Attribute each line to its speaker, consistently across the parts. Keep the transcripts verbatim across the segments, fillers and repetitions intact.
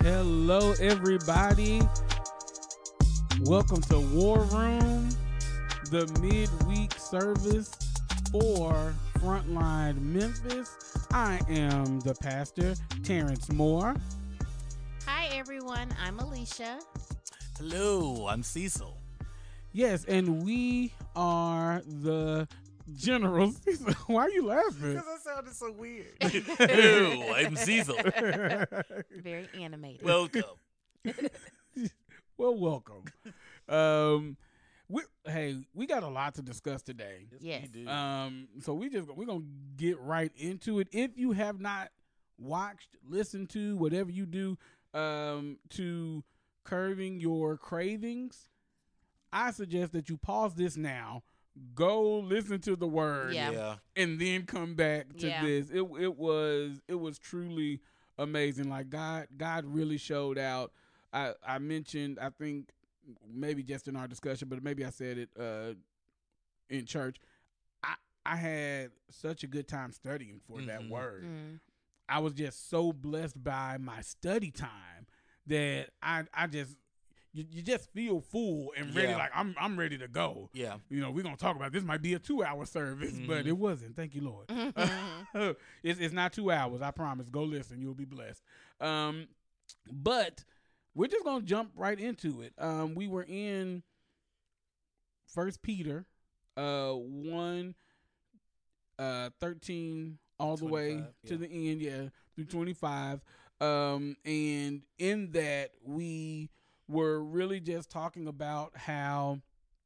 Speaker 1: Hello, everybody. Welcome to War Room, the midweek service for Frontline Memphis. I am the pastor, Terrence Moore.
Speaker 2: Hi, everyone. I'm Alicia.
Speaker 3: Hello, I'm Cecil.
Speaker 1: Yes, and we are the generals. Why are you laughing?
Speaker 3: Because that sounded so weird. Hello, I'm Cecil.
Speaker 2: Very animated.
Speaker 3: Welcome.
Speaker 1: Well, welcome. Um, we hey, we got a lot to discuss today.
Speaker 2: Yes.
Speaker 3: We do.
Speaker 1: Um, so we just we're gonna get right into it. If you have not watched, listened to, whatever you do, um, to curbing your cravings, I suggest that you pause this now, go listen to the word,
Speaker 2: Yeah.
Speaker 3: yeah.
Speaker 1: and then come back to
Speaker 2: Yeah.
Speaker 1: this. It it was it was truly amazing. Like God God really showed out. I I mentioned, I think maybe just in our discussion, but maybe I said it uh in church. I I had such a good time studying for that
Speaker 3: Mhm.
Speaker 1: word.
Speaker 2: Mm.
Speaker 1: I was just so blessed by my study time that I I just you, you just feel full and ready.
Speaker 3: Yeah.
Speaker 1: Like I'm I'm ready to go.
Speaker 3: Yeah.
Speaker 1: You know, we're gonna talk about this. Might be a two hour service, but
Speaker 3: Mhm.
Speaker 1: it wasn't. Thank you, Lord.
Speaker 2: Mhm.
Speaker 1: it's it's not two hours. I promise. Go listen. You'll be blessed. Um, but we're just gonna jump right into it. Um, we were in First Peter, uh, one, uh, thirteen all the way
Speaker 3: twenty-five,
Speaker 1: to
Speaker 3: yeah.
Speaker 1: the end. Yeah, through twenty five. Um, and in that we were really just talking about how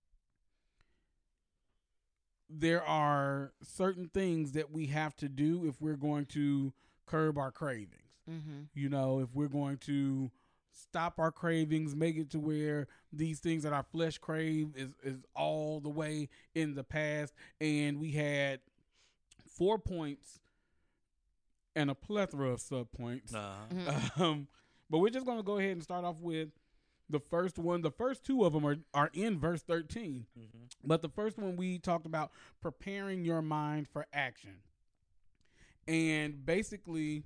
Speaker 1: there are certain things that we have to do if we're going to curb our cravings.
Speaker 2: Mhm.
Speaker 1: You know, if we're going to stop our cravings, make it to where these things that our flesh crave is, is all the way in the past. And we had four points and a plethora of sub points.
Speaker 3: Uh-huh.
Speaker 2: Mhm.
Speaker 1: Um, but we're just going to go ahead and start off with the first one. The first two of them are, are in verse thirteen.
Speaker 3: Mhm.
Speaker 1: But the first one we talked about preparing your mind for action. And basically,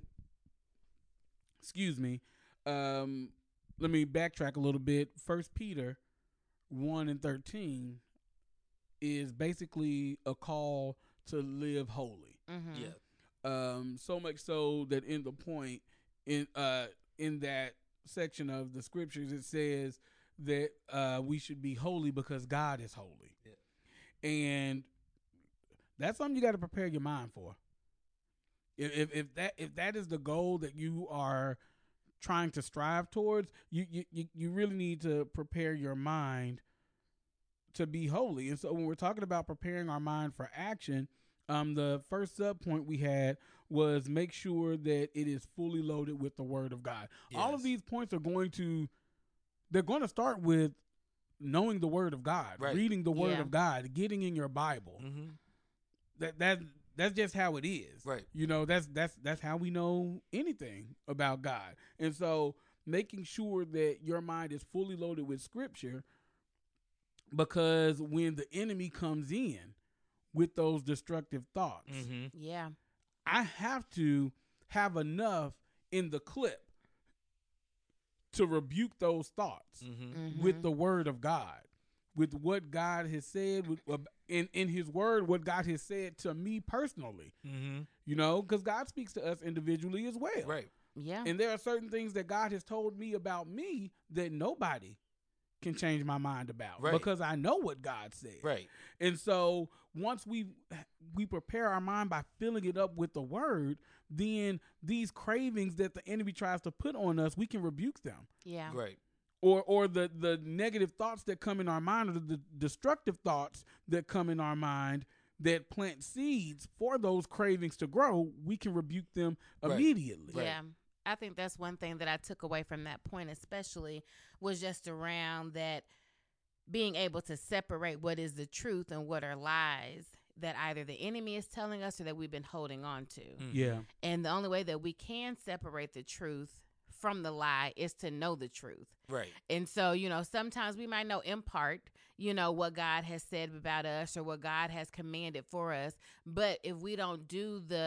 Speaker 1: excuse me, um, let me backtrack a little bit. First Peter one and thirteen is basically a call to live holy.
Speaker 2: Mhm.
Speaker 3: Yeah.
Speaker 1: Um, so much so that in the point in uh in that section of the scriptures it says that uh we should be holy because God is holy.
Speaker 3: Yeah.
Speaker 1: And that's something you got to prepare your mind for. If, if if that if that is the goal that you are trying to strive towards, you you you you really need to prepare your mind to be holy. And so when we're talking about preparing our mind for action, um, the first sub point we had was make sure that it is fully loaded with the Word of God. All of
Speaker 3: Yes.
Speaker 1: these points are going to they're going to start with knowing the Word of God,
Speaker 3: Right.
Speaker 1: reading the Word
Speaker 2: Yeah.
Speaker 1: of God, getting in your Bible.
Speaker 3: Mm-hmm.
Speaker 1: That that that's just how it is.
Speaker 3: Right.
Speaker 1: You know, that's that's that's how we know anything about God. And so making sure that your mind is fully loaded with scripture, because when the enemy comes in with those destructive thoughts,
Speaker 3: Mm-hmm.
Speaker 2: Yeah.
Speaker 1: I have to have enough in the clip to rebuke those thoughts
Speaker 3: Mm-hmm.
Speaker 2: Mhm.
Speaker 1: with the word of God, with what God has said, with, uh, in, in his word, what God has said to me personally,
Speaker 3: Mm-hmm.
Speaker 1: you know, because God speaks to us individually as well.
Speaker 3: Right.
Speaker 2: Yeah.
Speaker 1: And there are certain things that God has told me about me that nobody can change my mind about,
Speaker 3: Right.
Speaker 1: because I know what God said.
Speaker 3: Right.
Speaker 1: And so once we we prepare our mind by filling it up with the word, then these cravings that the enemy tries to put on us, we can rebuke them.
Speaker 2: Yeah.
Speaker 3: Right.
Speaker 1: Or or the, the negative thoughts that come in our mind, or the, the destructive thoughts that come in our mind that plant seeds for those cravings to grow, we can rebuke them
Speaker 3: Right.
Speaker 1: immediately.
Speaker 3: Right.
Speaker 2: Yeah. I think that's one thing that I took away from that point, especially, was just around that being able to separate what is the truth and what are lies that either the enemy is telling us or that we've been holding on to.
Speaker 3: Mhm.
Speaker 1: Yeah.
Speaker 2: And the only way that we can separate the truth from the lie is to know the truth.
Speaker 3: Right.
Speaker 2: And so, you know, sometimes we might know in part, you know, what God has said about us or what God has commanded for us. But if we don't do the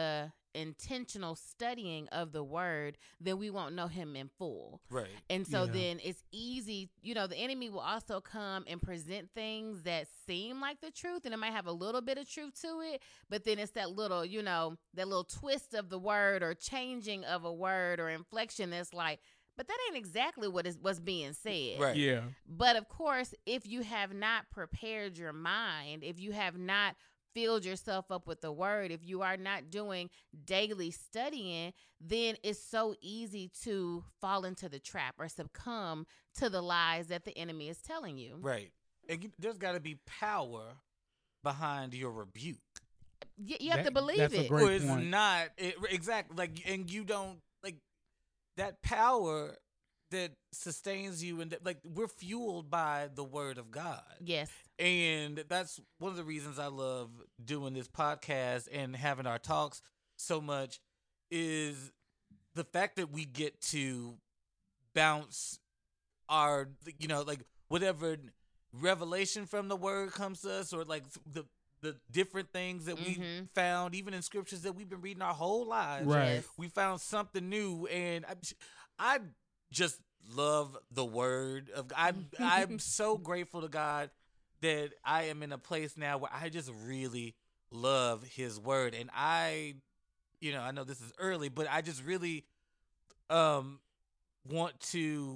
Speaker 2: intentional studying of the word, then we won't know him in full.
Speaker 3: Right.
Speaker 2: And so
Speaker 1: Yeah.
Speaker 2: then it's easy, you know, the enemy will also come and present things that seem like the truth, and it might have a little bit of truth to it, but then it's that little, you know, that little twist of the word or changing of a word or inflection that's like, but that ain't exactly what is what's being said.
Speaker 3: Right.
Speaker 1: Yeah.
Speaker 2: But of course, if you have not prepared your mind, if you have not filled yourself up with the word, if you are not doing daily studying, then it's so easy to fall into the trap or succumb to the lies that the enemy is telling you.
Speaker 3: Right. And you, there's got to be power behind your rebuke.
Speaker 2: Y- you have
Speaker 1: That-
Speaker 2: to believe
Speaker 1: that's a
Speaker 2: it.
Speaker 1: great
Speaker 3: Or it's
Speaker 1: point.
Speaker 3: not it, exactly like, and you don't like that power that sustains you, and that, like, we're fueled by the word of God.
Speaker 2: Yes.
Speaker 3: And that's one of the reasons I love doing this podcast and having our talks so much, is the fact that we get to bounce our, you know, like whatever revelation from the word comes to us, or like the the different things that we
Speaker 2: Mhm.
Speaker 3: found, even in scriptures that we've been reading our whole lives.
Speaker 1: Right.
Speaker 2: Yes.
Speaker 3: We found something new, and I, I just love the word of God. I'm, I'm so grateful to God that I am in a place now where I just really love his word. And I, you know, I know this is early, but I just really um want to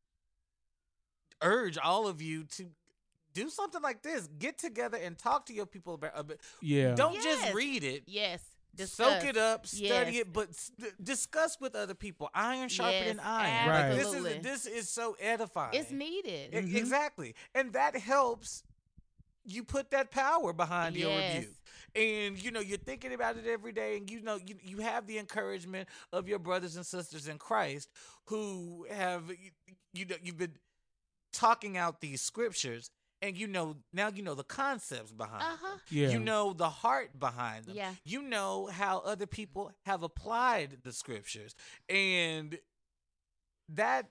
Speaker 3: urge all of you to do something like this. Get together and talk to your people about, about
Speaker 1: Yeah.
Speaker 3: don't
Speaker 2: Yes.
Speaker 3: just read it.
Speaker 2: Yes.
Speaker 3: Soak
Speaker 2: Discuss.
Speaker 3: it up, study
Speaker 2: Yes.
Speaker 3: it, but s- discuss with other people. Iron sharpening
Speaker 2: Yes,
Speaker 3: iron.
Speaker 1: Right.
Speaker 3: Like, this
Speaker 2: absolutely.
Speaker 3: is this is so edifying.
Speaker 2: It's needed.
Speaker 3: E-
Speaker 1: Mhm.
Speaker 3: Exactly, and that helps you put that power behind your
Speaker 2: Yes.
Speaker 3: rebuke. And you know you're thinking about it every day, and you know you you have the encouragement of your brothers and sisters in Christ who have you, you know you've been talking out these scriptures, and you know now you know the concepts behind
Speaker 2: Uh huh.
Speaker 3: them.
Speaker 1: Yeah.
Speaker 3: You know the heart behind them.
Speaker 2: Yeah.
Speaker 3: You know how other people have applied the scriptures. And that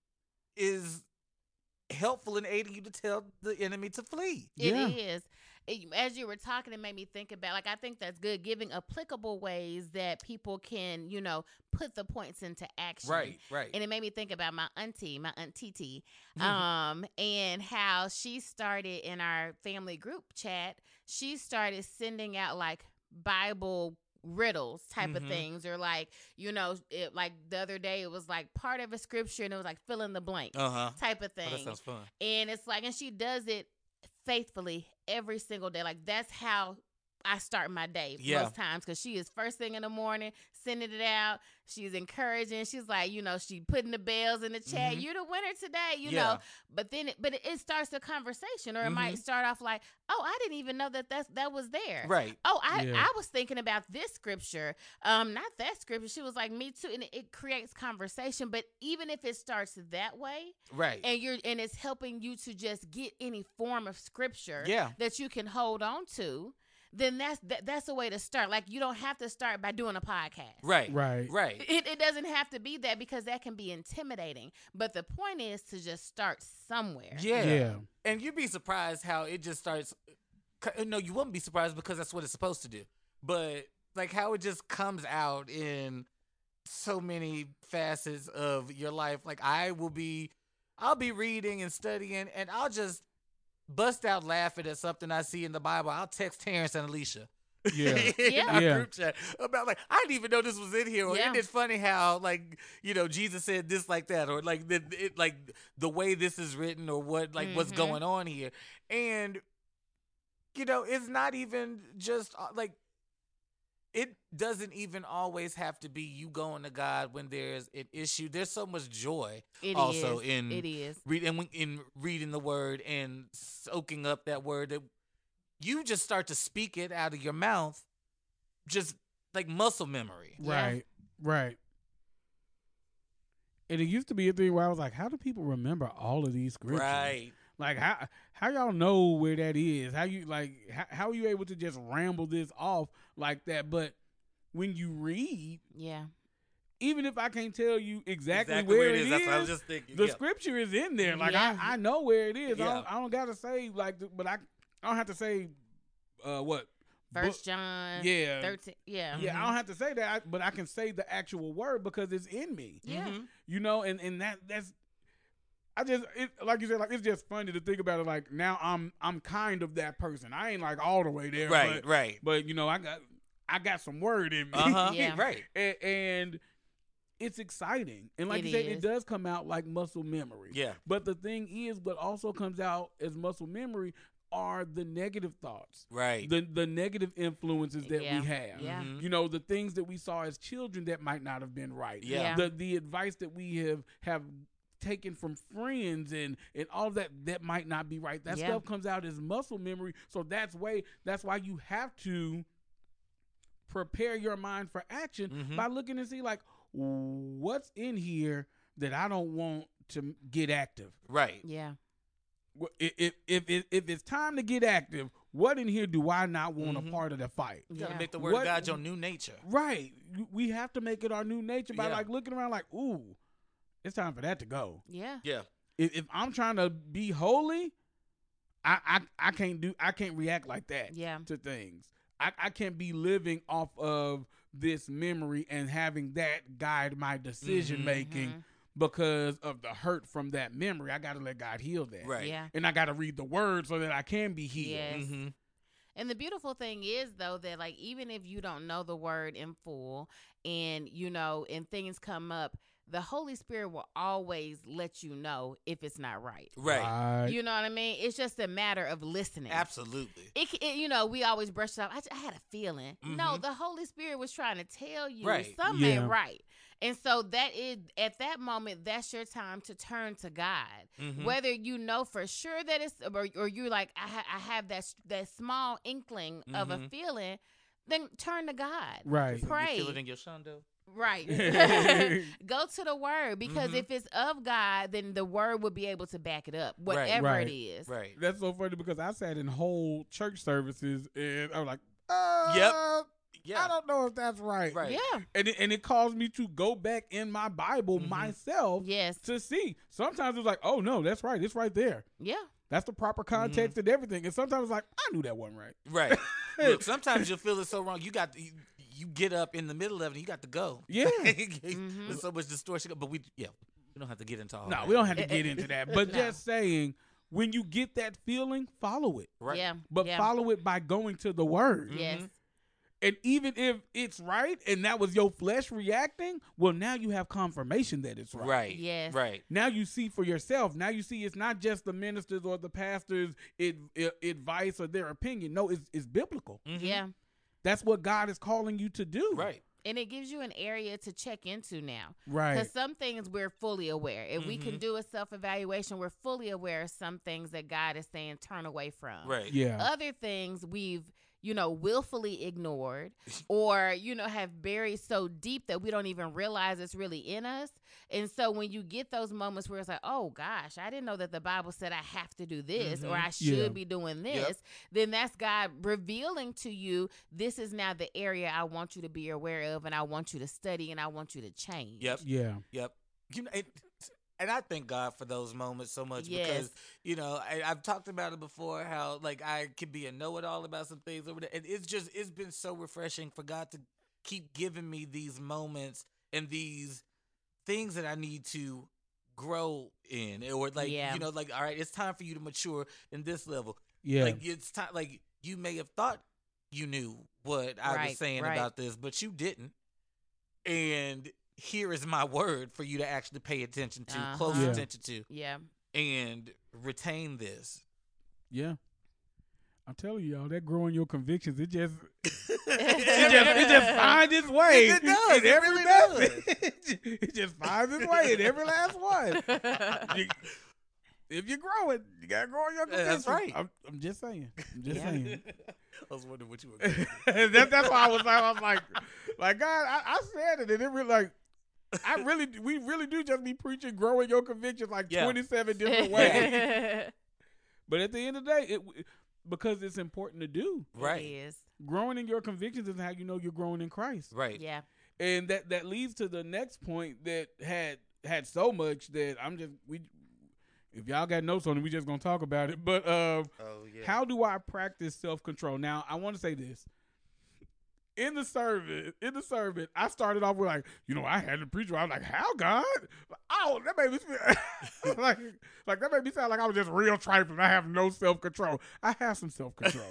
Speaker 3: is helpful in aiding you to tell the enemy to flee.
Speaker 2: It
Speaker 1: Yeah.
Speaker 2: is. It- As you were talking, it made me think about, like, I think that's good, giving applicable ways that people can, you know, put the points into action.
Speaker 3: Right, right.
Speaker 2: And it made me think about my auntie, my auntie T, um, and how she started in our family group chat. She started sending out like Bible riddles type of
Speaker 3: Mhm.
Speaker 2: things, or like, you know, it, like the other day it was like part of a scripture and it was like fill in the blank
Speaker 3: Uh-huh.
Speaker 2: type of
Speaker 3: Oh,
Speaker 2: thing.
Speaker 3: that sounds fun.
Speaker 2: And it's like, and she does it faithfully every single day. Like, that's how I start my day
Speaker 3: Yeah.
Speaker 2: most times, because she is first thing in the morning sending it out. She's encouraging. She's like, you know, she putting the bells in the chat.
Speaker 3: Mhm.
Speaker 2: You're the winner today, you
Speaker 3: Yeah.
Speaker 2: know. But then, it, but it, it starts a conversation, or it might
Speaker 3: Mhm.
Speaker 2: start off like, oh, I didn't even know that that's, that was there.
Speaker 3: Right.
Speaker 2: Oh, I,
Speaker 1: Yeah.
Speaker 2: I was thinking about this scripture, um, not that scripture. She was like, me too, and it, it creates conversation. But even if it starts that way,
Speaker 3: Right.
Speaker 2: and you're and it's helping you to just get any form of scripture
Speaker 3: Yeah.
Speaker 2: that you can hold on to, then that's that, that's a way to start. Like, you don't have to start by doing a podcast.
Speaker 3: Right.
Speaker 1: Right.
Speaker 3: Right.
Speaker 2: It, it doesn't have to be that, because that can be intimidating. But the point is to just start somewhere.
Speaker 3: Yeah.
Speaker 1: Yeah.
Speaker 3: And you'd be surprised how it just starts. No, you wouldn't be surprised because that's what it's supposed to do. But like how it just comes out in so many facets of your life. Like I will be, I'll be reading and studying, and I'll just bust out laughing at something I see in the Bible. I'll text Terrence and Alicia.
Speaker 1: Yeah.
Speaker 3: in
Speaker 2: Yeah.
Speaker 3: our
Speaker 1: Yeah.
Speaker 3: group chat about like I didn't even know this was in here. Or
Speaker 2: Yeah.
Speaker 3: isn't it funny how like you know Jesus said this like that, or like the it, like the way this is written, or what like what's
Speaker 2: Mhm.
Speaker 3: going on here, and you know it's not even just uh, like it doesn't even always have to be you going to God when there's an issue. There's so much joy
Speaker 2: It
Speaker 3: also
Speaker 2: is.
Speaker 3: in
Speaker 2: It is.
Speaker 3: read and when- in reading the word and soaking up that word, that you just start to speak it out of your mouth, just like muscle memory.
Speaker 2: Yeah.
Speaker 1: Right. Right. And it used to be a thing where I was like, how do people remember all of these scriptures?
Speaker 3: Right.
Speaker 1: Like how how y'all know where that is? How you like how, how are you able to just ramble this off like that? But when you read,
Speaker 2: Yeah.
Speaker 1: even if I can't tell you exactly,
Speaker 3: Exactly
Speaker 1: where,
Speaker 3: where
Speaker 1: it is,
Speaker 3: That's what I was just thinking.
Speaker 1: the
Speaker 3: yeah.
Speaker 1: scripture is in there. Like
Speaker 2: Yeah.
Speaker 1: I, I know where it is. I,
Speaker 3: Yeah.
Speaker 1: don't, I don't gotta say like, the, but I I don't have to say uh, what
Speaker 2: First
Speaker 1: book-
Speaker 2: John.
Speaker 1: Yeah.
Speaker 2: Thirteen. Yeah.
Speaker 1: Yeah, I don't have to say that, but I can say the actual word because it's in me.
Speaker 2: Yeah.
Speaker 3: Mhm.
Speaker 1: You know, and, and that that's I just it, like you said, like it's just funny to think about it. Like now, I'm I'm kind of that person. I ain't like all the way there,
Speaker 3: Right,
Speaker 1: but,
Speaker 3: right.
Speaker 1: but you know, I got I got some word in me,
Speaker 3: Uh huh.
Speaker 2: Yeah.
Speaker 3: Right.
Speaker 1: and, and it's exciting. And like
Speaker 2: It
Speaker 1: you said,
Speaker 2: is.
Speaker 1: it does come out like muscle memory.
Speaker 3: Yeah.
Speaker 1: But the thing is, what also comes out as muscle memory are the negative thoughts,
Speaker 3: Right.
Speaker 1: the the negative influences that
Speaker 2: Yeah.
Speaker 1: we have.
Speaker 2: Yeah.
Speaker 3: Mhm.
Speaker 1: You know, the things that we saw as children that might not have been right.
Speaker 3: Yeah.
Speaker 2: Yeah.
Speaker 1: The the advice that we have have taken from friends and and all that that might not be right. That
Speaker 2: Yeah.
Speaker 1: stuff comes out as muscle memory. So that's way that's why you have to prepare your mind for action
Speaker 3: Mhm.
Speaker 1: by looking and see like what's in here that I don't want to get active.
Speaker 3: Right.
Speaker 2: Yeah.
Speaker 1: Wh- If if if, if, if it's time to get active, what in here do I not want
Speaker 3: Mhm.
Speaker 1: a part of the fight?
Speaker 3: You gotta
Speaker 2: Yeah.
Speaker 3: make the word
Speaker 1: What-
Speaker 3: of God your new nature.
Speaker 1: Right. We have to make it our new nature by
Speaker 3: Yeah.
Speaker 1: like looking around like, ooh, it's time for that to go.
Speaker 2: Yeah.
Speaker 3: Yeah.
Speaker 1: If, if I'm trying to be holy, I, I I can't do I can't react like that
Speaker 2: Yeah.
Speaker 1: to things. I, I can't be living off of this memory and having that guide my decision
Speaker 3: Mhm.
Speaker 1: making
Speaker 2: Mhm.
Speaker 1: because of the hurt from that memory. I got to let God heal that.
Speaker 3: Right.
Speaker 2: Yeah.
Speaker 1: And I got to read the word so that I can be healed.
Speaker 2: Yes.
Speaker 3: Mm-hmm.
Speaker 2: And the beautiful thing is, though, that like even if you don't know the word in full, and you know, and things come up, the Holy Spirit will always let you know if it's not right.
Speaker 3: Right.
Speaker 2: You know what I mean? It's just a matter of listening.
Speaker 3: Absolutely.
Speaker 2: It, it, you know, we always brush it off. I, j- I had a feeling. No,
Speaker 3: Mhm.
Speaker 2: the Holy Spirit was trying to tell you
Speaker 3: Right.
Speaker 2: something
Speaker 1: Yeah.
Speaker 2: ain't right. And so that is at that moment, that's your time to turn to God.
Speaker 3: Mhm.
Speaker 2: Whether you know for sure that it's, or, or you're like, I, ha- I have that s- that small inkling of a
Speaker 3: Mhm.
Speaker 2: feeling, then turn to God.
Speaker 1: Right.
Speaker 3: You
Speaker 2: Pray.
Speaker 3: feel it in your shundo.
Speaker 2: Right. Go to the word, because
Speaker 3: Mhm.
Speaker 2: if it's of God, then the word will be able to back it up, whatever
Speaker 1: Right.
Speaker 2: it is.
Speaker 3: Right.
Speaker 1: That's so funny because I sat in whole church services and I was like, uh,
Speaker 3: Yep. Yeah.
Speaker 1: I don't know if that's right.
Speaker 3: Right.
Speaker 2: Yeah.
Speaker 1: And it, and it caused me to go back in my Bible
Speaker 3: Mhm.
Speaker 1: myself
Speaker 2: Yes.
Speaker 1: to see. Sometimes it's like, oh no, that's right. It's right there.
Speaker 2: Yeah.
Speaker 1: That's the proper context and everything. And sometimes it's like, I knew that wasn't right.
Speaker 3: Right. Look, sometimes you'll feel it so wrong. You got to, you, you get up in the middle of it. And you got to go.
Speaker 1: Yeah.
Speaker 2: Mhm.
Speaker 3: There's so much distortion. But we, yeah, we don't have to get into all.
Speaker 1: No,
Speaker 3: that.
Speaker 1: we don't have to get into that. But
Speaker 2: No.
Speaker 1: just saying, when you get that feeling, follow it.
Speaker 3: Right.
Speaker 2: Yeah.
Speaker 1: But
Speaker 2: yeah.
Speaker 1: follow it by going to the word.
Speaker 2: Yes.
Speaker 3: Mhm.
Speaker 1: And even if it's right and that was your flesh reacting, well, now you have confirmation that it's right.
Speaker 3: Right.
Speaker 2: Yes.
Speaker 3: Right.
Speaker 1: Now you see for yourself. Now you see it's not just the ministers or the pastors' ad- ad- advice or their opinion. No, it's, it's biblical.
Speaker 3: Mhm.
Speaker 2: Yeah.
Speaker 1: That's what God is calling you to do.
Speaker 3: Right.
Speaker 2: And it gives you an area to check into now.
Speaker 1: Right.
Speaker 2: Because some things we're fully aware. If we can
Speaker 3: Mhm.
Speaker 2: do a self evaluation, we're fully aware of some things that God is saying turn away from.
Speaker 3: Right.
Speaker 1: Yeah.
Speaker 2: Other things we've, you know, willfully ignored or, you know, have buried so deep that we don't even realize it's really in us. And so when you get those moments where it's like, oh gosh, I didn't know that the Bible said I have to do this or
Speaker 3: Mhm.
Speaker 2: I should
Speaker 1: Yeah.
Speaker 2: be doing this,
Speaker 3: Yep.
Speaker 2: then that's God revealing to you, this is now the area I want you to be aware of and I want you to study and I want you to change.
Speaker 3: Yep.
Speaker 1: Yeah.
Speaker 3: Yep. You know, it, and I thank God for those moments so much
Speaker 2: Yes.
Speaker 3: because you know I, I've talked about it before. How like I can be a know-it-all about some things over there, and it's just it's been so refreshing for God to keep giving me these moments and these things that I need to grow in, or like
Speaker 2: Yeah.
Speaker 3: you know, like all right, it's time for you to mature in this level.
Speaker 1: Yeah.
Speaker 3: Like it's time. Like you may have thought you knew what I
Speaker 2: Right,
Speaker 3: was saying
Speaker 2: right.
Speaker 3: about this, but you didn't. And here is my word for you to actually pay attention to,
Speaker 2: Uh-huh.
Speaker 3: close
Speaker 1: Yeah.
Speaker 3: attention to,
Speaker 2: Yeah.
Speaker 3: and retain this.
Speaker 1: Yeah. I'm telling you, y'all, that growing your convictions, it just it
Speaker 2: It
Speaker 1: just it just finds its way.
Speaker 3: It does.
Speaker 1: in
Speaker 3: It
Speaker 1: every
Speaker 3: really
Speaker 1: message. It just finds its way in every last one. You- if you're growing, you gotta grow in your
Speaker 3: Yeah,
Speaker 1: convictions.
Speaker 3: that's right.
Speaker 1: I'm, I'm just saying. I'm just
Speaker 2: Yeah.
Speaker 1: saying.
Speaker 3: I was wondering what you were. Going
Speaker 1: that, that's why I was like, I was like, like God, I, I said it, and it really like. I really, we really do just be preaching, growing your convictions like
Speaker 3: Yeah.
Speaker 1: twenty-seven different ways. But at the end of the day, it because it's important to do.
Speaker 3: Right.
Speaker 2: It is.
Speaker 1: Growing in your convictions is how you know you're growing in Christ.
Speaker 3: Right.
Speaker 2: Yeah.
Speaker 1: And that that leads to the next point that had had so much that I'm just we if y'all got notes on it, we just gonna talk about it. But uh,
Speaker 3: Oh yeah.
Speaker 1: how do I practice self control? Now I want to say this: in the service, in the sermon, I started off with like, you know, I had the preacher. I was like, how God? Oh, that made me feel like, like that made me sound like I was just real trifling. I have no self control. I have some self control.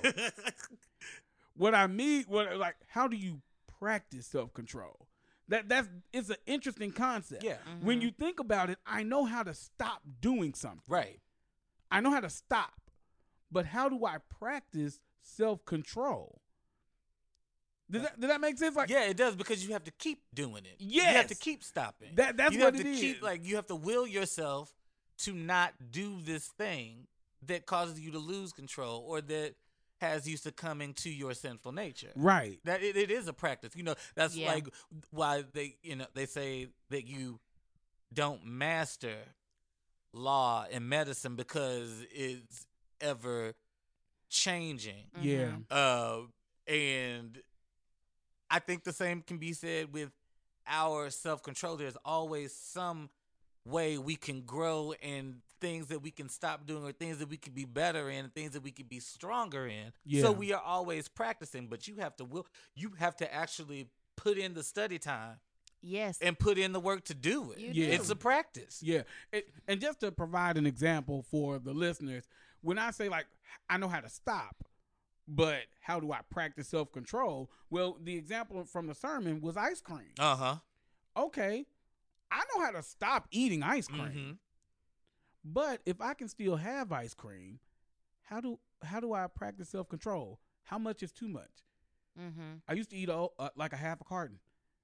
Speaker 1: What I mean, what like, how do you practice self control? That that's it's an interesting concept.
Speaker 3: Yeah.
Speaker 2: Mm-hmm.
Speaker 1: When you think about it, I know how to stop doing something.
Speaker 3: Right.
Speaker 1: I know how to stop, but how do I practice self control? Does that, does that make sense? Like,
Speaker 3: Yeah, it does because you have to keep doing it. You
Speaker 1: Yes.
Speaker 3: have to keep stopping.
Speaker 1: That- that's
Speaker 3: you
Speaker 1: what
Speaker 3: have
Speaker 1: it
Speaker 3: to keep
Speaker 1: is.
Speaker 3: like you have to will yourself to not do this thing that causes you to lose control or that has you succumbing to your sinful nature.
Speaker 1: right.
Speaker 3: That it, it is a practice. You know, that's
Speaker 2: Yeah.
Speaker 3: like why they you know they say that you don't master law and medicine because it's ever changing.
Speaker 1: Yeah.
Speaker 2: Mhm.
Speaker 3: Uh, and I think the same can be said with our self-control. There's always some way we can grow and things that we can stop doing or things that we can be better in, things that we can be stronger in.
Speaker 1: Yeah.
Speaker 3: So we are always practicing, but you have to will you have to actually put in the study time
Speaker 2: Yes.
Speaker 3: and put in the work to do it.
Speaker 2: You
Speaker 1: Yeah.
Speaker 3: It's a practice.
Speaker 1: Yeah. It, and just to provide an example for the listeners, when I say, like, I know how to stop, but how do I practice self control? Well, the example from the sermon was ice cream.
Speaker 3: Uh-huh.
Speaker 1: Okay. I know how to stop eating ice cream.
Speaker 3: Mm-hmm.
Speaker 1: But if I can still have ice cream, how do how do I practice self control? How much is too much?
Speaker 2: Mm-hmm.
Speaker 1: I used to eat a, uh, like a half a carton,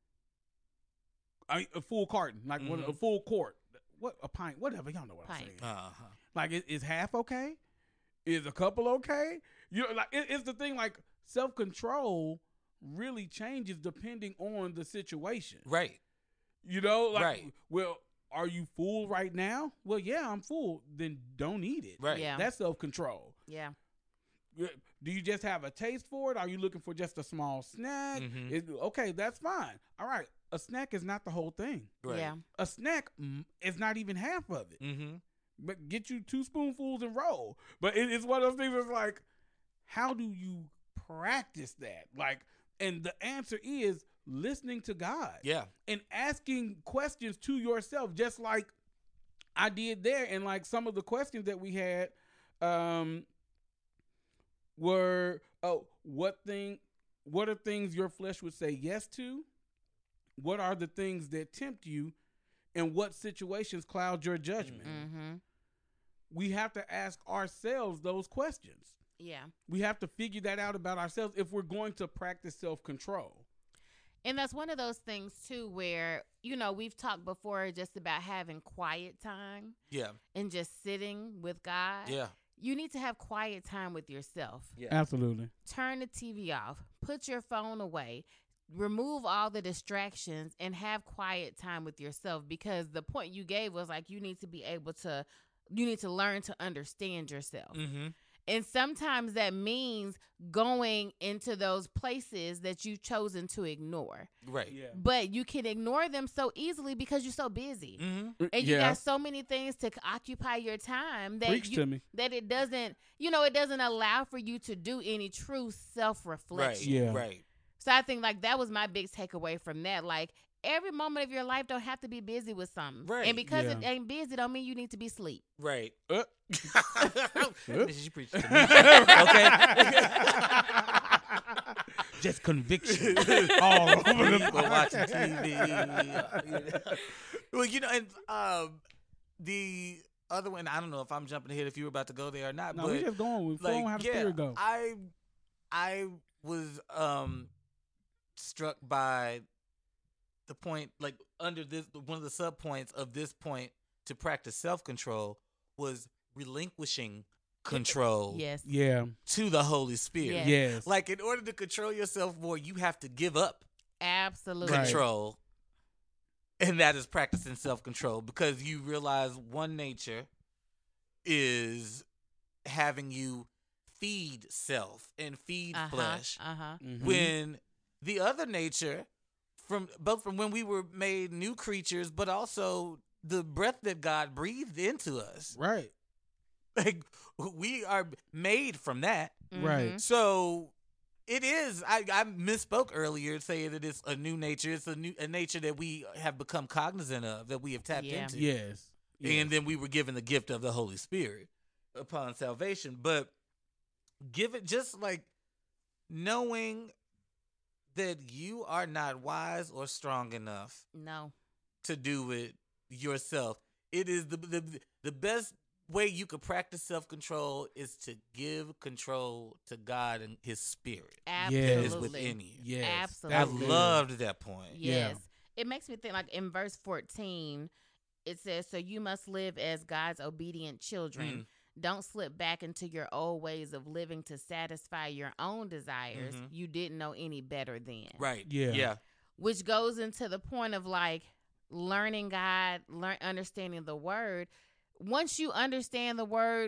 Speaker 1: I, a full carton, like one, a
Speaker 3: Mhm.
Speaker 1: full quart, what a pint, whatever. Y'all know what I'm
Speaker 2: Pint.
Speaker 1: saying.
Speaker 3: Uh-huh.
Speaker 1: Like, is, is half okay? Is a couple okay? You know, like it, it's the thing. Like, self control really changes depending on the situation.
Speaker 3: Right.
Speaker 1: You know, like,
Speaker 3: Right.
Speaker 1: well, are you full right now? Well, yeah, I'm full. Then don't eat it.
Speaker 3: Right.
Speaker 2: Yeah.
Speaker 1: That's self control.
Speaker 2: Yeah.
Speaker 1: Do you just have a taste for it? Are you looking for just a small snack?
Speaker 3: Mhm.
Speaker 1: Is- okay, that's fine. All right, a snack is not the whole thing.
Speaker 3: Right.
Speaker 2: Yeah.
Speaker 1: A snack mm, is not even half of it.
Speaker 3: Mm-hmm.
Speaker 1: But get you two spoonfuls and roll. But it, it's one of those things that's like, how do you practice that? Like, and the answer is listening to God.
Speaker 3: Yeah.
Speaker 1: And asking questions to yourself, just like I did there. And like some of the questions that we had um, were, oh, what thing, what are things your flesh would say yes to? What are the things that tempt you? And what situations cloud your judgment?
Speaker 2: Mm-hmm.
Speaker 1: We have to ask ourselves those questions.
Speaker 2: Yeah.
Speaker 1: We have to figure that out about ourselves if we're going to practice self-control.
Speaker 2: And that's one of those things too where, you know, we've talked before just about having quiet time
Speaker 3: Yeah.
Speaker 2: and just sitting with God.
Speaker 3: Yeah.
Speaker 2: You need to have quiet time with yourself.
Speaker 3: Yeah.
Speaker 1: Absolutely.
Speaker 2: Turn the T V off. Put your phone away. Remove all the distractions and have quiet time with yourself, because the point you gave was like you need to be able to you need to learn to understand yourself.
Speaker 3: Mm-hmm.
Speaker 2: And sometimes that means going into those places that you've chosen to ignore.
Speaker 3: Right.
Speaker 1: Yeah.
Speaker 2: But you can ignore them so easily because you're so busy.
Speaker 3: Mm-hmm.
Speaker 2: And you
Speaker 1: yeah.
Speaker 2: got so many things to occupy your time that
Speaker 1: Preach
Speaker 2: you,
Speaker 1: to me.
Speaker 2: that it doesn't, you know, it doesn't allow for you to do any true
Speaker 3: Right.
Speaker 2: self-reflection.
Speaker 1: Yeah.
Speaker 3: Right.
Speaker 2: So I think like that was my big takeaway from that. Like every moment of your life don't have to be busy with something.
Speaker 3: Right.
Speaker 2: And because
Speaker 1: Yeah.
Speaker 2: it ain't busy don't mean you need to be asleep.
Speaker 3: Right.
Speaker 1: Uh.
Speaker 3: She preached to me. Okay.
Speaker 1: Just conviction all over the
Speaker 3: People watching T V. Well, you know, and um, the other one, I don't know if I'm jumping ahead if you were about to go there or not,
Speaker 1: No,
Speaker 3: but
Speaker 1: we just going. We flowing how the
Speaker 3: yeah,
Speaker 1: spirit go.
Speaker 3: I, I was um struck by the point, like under this, one of the sub points of this point to practice self control was relinquishing control
Speaker 2: Yes.
Speaker 1: Yeah.
Speaker 3: to the Holy Spirit.
Speaker 2: Yes.
Speaker 1: Yes.
Speaker 3: Like in order to control yourself more, you have to give up
Speaker 2: Absolutely.
Speaker 1: Right.
Speaker 3: control. And that is practicing self-control, because you realize one nature is having you feed self and feed
Speaker 2: Uh-huh.
Speaker 3: flesh,
Speaker 2: Uh-huh.
Speaker 1: Mhm.
Speaker 3: when the other nature, from both from when we were made new creatures, but also the breath that God breathed into us,
Speaker 1: Right.
Speaker 3: like we are made from that.
Speaker 1: Right.
Speaker 2: Mhm.
Speaker 3: So it is. I, I misspoke earlier saying that it's a new nature. It's a new a nature that we have become cognizant of, that we have tapped
Speaker 2: Yeah.
Speaker 3: into.
Speaker 1: Yes. yes.
Speaker 3: And then we were given the gift of the Holy Spirit upon salvation. But give it just like knowing that you are not wise or strong enough
Speaker 2: No.
Speaker 3: to do it yourself. It is the the, the best way you could practice self-control is to give control to God and his spirit
Speaker 2: Absolutely.
Speaker 3: that is within you.
Speaker 1: Yes.
Speaker 2: Absolutely.
Speaker 3: I
Speaker 1: That's good.
Speaker 3: loved that point.
Speaker 1: Yeah.
Speaker 2: Yes. It makes me think, like in verse fourteen, it says, so you must live as God's obedient children. Don't slip back into your old ways of living to satisfy your own desires.
Speaker 3: Mhm.
Speaker 2: You didn't know any better then.
Speaker 3: Right.
Speaker 1: Yeah.
Speaker 3: Yeah.
Speaker 2: Which goes into the point of like learning God, learn understanding the word. Once you understand the word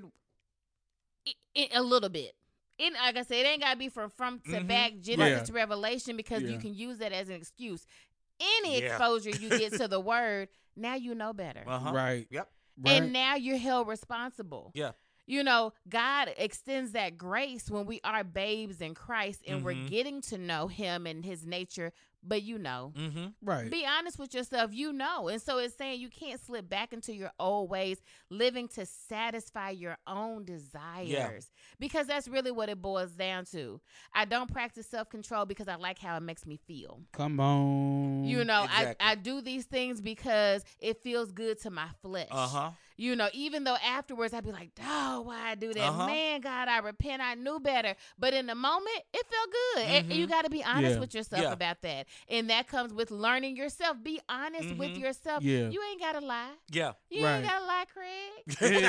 Speaker 2: it, it, a little bit, it, like I said, it ain't got to be from front to
Speaker 3: Mhm.
Speaker 2: back, Genesis
Speaker 1: Yeah.
Speaker 2: to Revelation, because
Speaker 1: Yeah.
Speaker 2: you can use that as an excuse. Any
Speaker 3: Yeah.
Speaker 2: exposure you get to the word, now you know better.
Speaker 3: Uh-huh.
Speaker 1: Right.
Speaker 3: Yep.
Speaker 1: Right.
Speaker 2: And now you're held responsible.
Speaker 3: Yeah.
Speaker 2: You know, God extends that grace when we are babes in Christ and we're
Speaker 3: Mhm.
Speaker 2: getting to know him and his nature, but you know.
Speaker 3: Mm-hmm.
Speaker 1: right.
Speaker 2: Be honest with yourself, you know. And so it's saying you can't slip back into your old ways, living to satisfy your own desires. Because that's really what it boils down to. I don't practice self-control because I like how it makes me feel.
Speaker 1: Come on.
Speaker 2: You know,
Speaker 3: Exactly.
Speaker 2: I, I do these things because it feels good to my flesh.
Speaker 3: Uh-huh.
Speaker 2: You know, even though afterwards I'd be like, oh, why I do that?
Speaker 3: Uh-huh.
Speaker 2: Man, God, I repent. I knew better. But in the moment, it felt good. And
Speaker 3: Mhm.
Speaker 2: you got to be honest
Speaker 1: Yeah.
Speaker 2: with yourself
Speaker 3: Yeah.
Speaker 2: about that. And that comes with learning yourself. Be honest with
Speaker 3: Mhm.
Speaker 2: yourself.
Speaker 1: Yeah.
Speaker 2: You ain't got to lie.
Speaker 3: Yeah.
Speaker 2: You
Speaker 1: Right.
Speaker 2: ain't got to lie, Craig.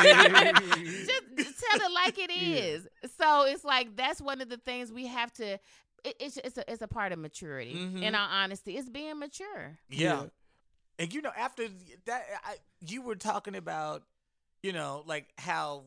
Speaker 1: Yeah.
Speaker 2: just, just tell it like it
Speaker 1: Yeah.
Speaker 2: is. So it's like that's one of the things we have to. It, it's it's a, it's a part of maturity.
Speaker 3: Mhm.
Speaker 2: In our honesty, it's being mature.
Speaker 3: Yeah.
Speaker 1: Yeah.
Speaker 3: And you know, after that, I, you were talking about, you know, like how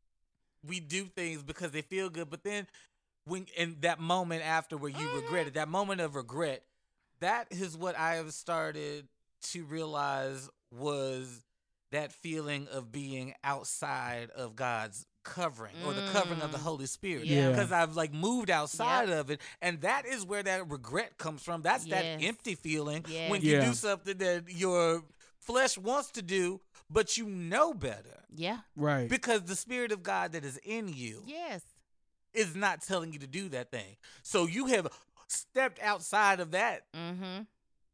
Speaker 3: we do things because they feel good, but then when in that moment after where you
Speaker 2: Mhm.
Speaker 3: regret it, that moment of regret, that is what I have started to realize was that feeling of being outside of God's covering or the covering of the
Speaker 2: Mm.
Speaker 3: Holy Spirit.
Speaker 1: Yeah.
Speaker 3: Because I've like moved outside of it. And that is where that regret comes from. That's
Speaker 2: Yes.
Speaker 3: that empty feeling
Speaker 2: Yes.
Speaker 3: when you
Speaker 1: Yeah.
Speaker 3: do something that your flesh wants to do, but you know better.
Speaker 2: Yeah.
Speaker 1: Right.
Speaker 3: Because the Spirit of God that is in you
Speaker 2: Yes.
Speaker 3: is not telling you to do that thing. So you have stepped outside of that.
Speaker 2: Mm-hmm.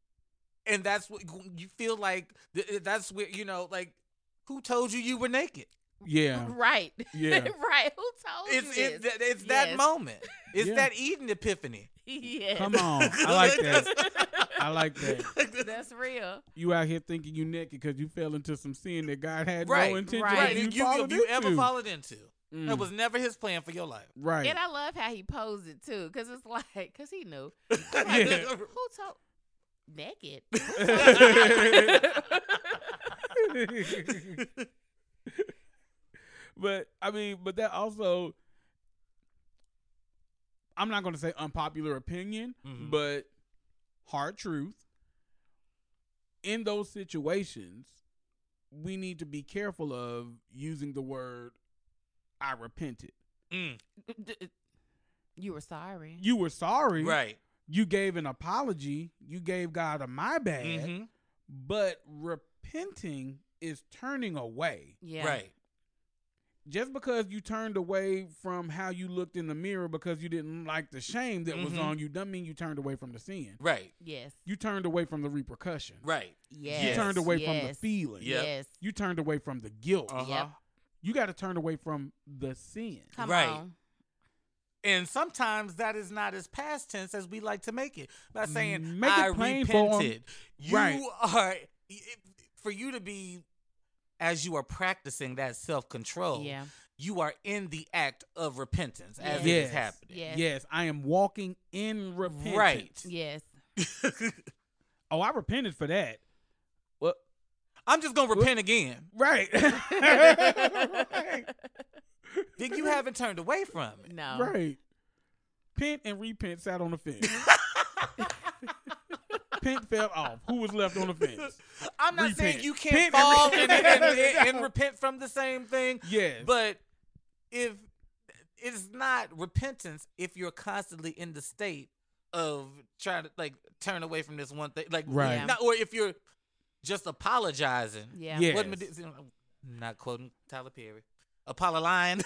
Speaker 3: And that's what you feel like. th- That's where, you know, like, who told you you were naked?
Speaker 1: Yeah.
Speaker 2: Right.
Speaker 1: Yeah.
Speaker 2: right. Who told
Speaker 3: It's
Speaker 2: you
Speaker 3: it,
Speaker 2: this?
Speaker 3: th- it's that
Speaker 2: Yes.
Speaker 3: moment. It's
Speaker 1: Yeah.
Speaker 3: that Eden epiphany.
Speaker 2: yes.
Speaker 1: Come on. I like that. I like that.
Speaker 2: That's real.
Speaker 1: You out here thinking you naked because you fell into some sin that God had
Speaker 3: Right.
Speaker 1: no intention
Speaker 2: Right.
Speaker 1: of
Speaker 3: Right.
Speaker 1: you,
Speaker 3: You, you,
Speaker 1: falling
Speaker 3: you ever
Speaker 1: into.
Speaker 3: followed into.
Speaker 1: Mm.
Speaker 3: That was never his plan for your life.
Speaker 1: Right.
Speaker 2: And I love how he posed it too, because it's like, because he knew.
Speaker 1: Yeah.
Speaker 2: Who told? Naked.
Speaker 1: But I mean, but that also, I'm not going to say unpopular opinion,
Speaker 3: Mhm.
Speaker 1: but hard truth. In those situations, we need to be careful of using the word "I repented."
Speaker 3: Mm,
Speaker 2: You were sorry.
Speaker 1: You were sorry,
Speaker 3: right.
Speaker 1: You gave an apology. You gave God a my bad.
Speaker 3: Mm-hmm.
Speaker 1: But repenting is turning away.
Speaker 2: Yeah.
Speaker 3: Right.
Speaker 1: Just because you turned away from how you looked in the mirror because you didn't like the shame that was
Speaker 3: Mhm.
Speaker 1: on you, doesn't mean you turned away from the sin.
Speaker 3: Right.
Speaker 2: Yes.
Speaker 1: You turned away from the repercussion.
Speaker 3: Right.
Speaker 2: Yes.
Speaker 1: You turned away from the
Speaker 2: Yes.
Speaker 1: feeling.
Speaker 3: Yep.
Speaker 2: Yes.
Speaker 1: You turned away from the guilt.
Speaker 3: Uh-huh.
Speaker 2: Yep.
Speaker 1: You got to turn away from the sin.
Speaker 2: Come
Speaker 3: Right.
Speaker 2: on.
Speaker 3: And sometimes that is not as past tense as we like to make it. By saying,
Speaker 1: Make it
Speaker 3: I
Speaker 1: plain for 'em.
Speaker 3: repented. You
Speaker 1: Right.
Speaker 3: are, for you to be, as you are practicing that self-control,
Speaker 2: Yeah.
Speaker 3: you are in the act of repentance as
Speaker 2: Yes.
Speaker 3: it
Speaker 1: Yes.
Speaker 3: is happening.
Speaker 2: Yes.
Speaker 1: Yes, I am walking in repentance.
Speaker 3: Right.
Speaker 2: Yes.
Speaker 1: Oh, I repented for that. Well,
Speaker 3: I'm just going to repent again.
Speaker 1: right. right.
Speaker 3: Then you haven't turned away from it.
Speaker 2: No.
Speaker 1: Right. Pent and repent sat on the fence. Pent fell off. Who was left on the fence?
Speaker 3: I'm not
Speaker 1: Repent.
Speaker 3: saying you can't
Speaker 1: Pent and
Speaker 3: fall
Speaker 1: re-
Speaker 3: and, and, and, and
Speaker 1: No.
Speaker 3: repent from the same thing.
Speaker 1: Yes.
Speaker 3: But if it's not repentance if you're constantly in the state of trying to like turn away from this one thing, like
Speaker 1: Right.
Speaker 2: Yeah.
Speaker 3: not, or if you're just apologizing.
Speaker 2: Yeah.
Speaker 1: Yeah.
Speaker 3: What Medi- you know, I'm not quoting Tyler Perry. Apollo-line.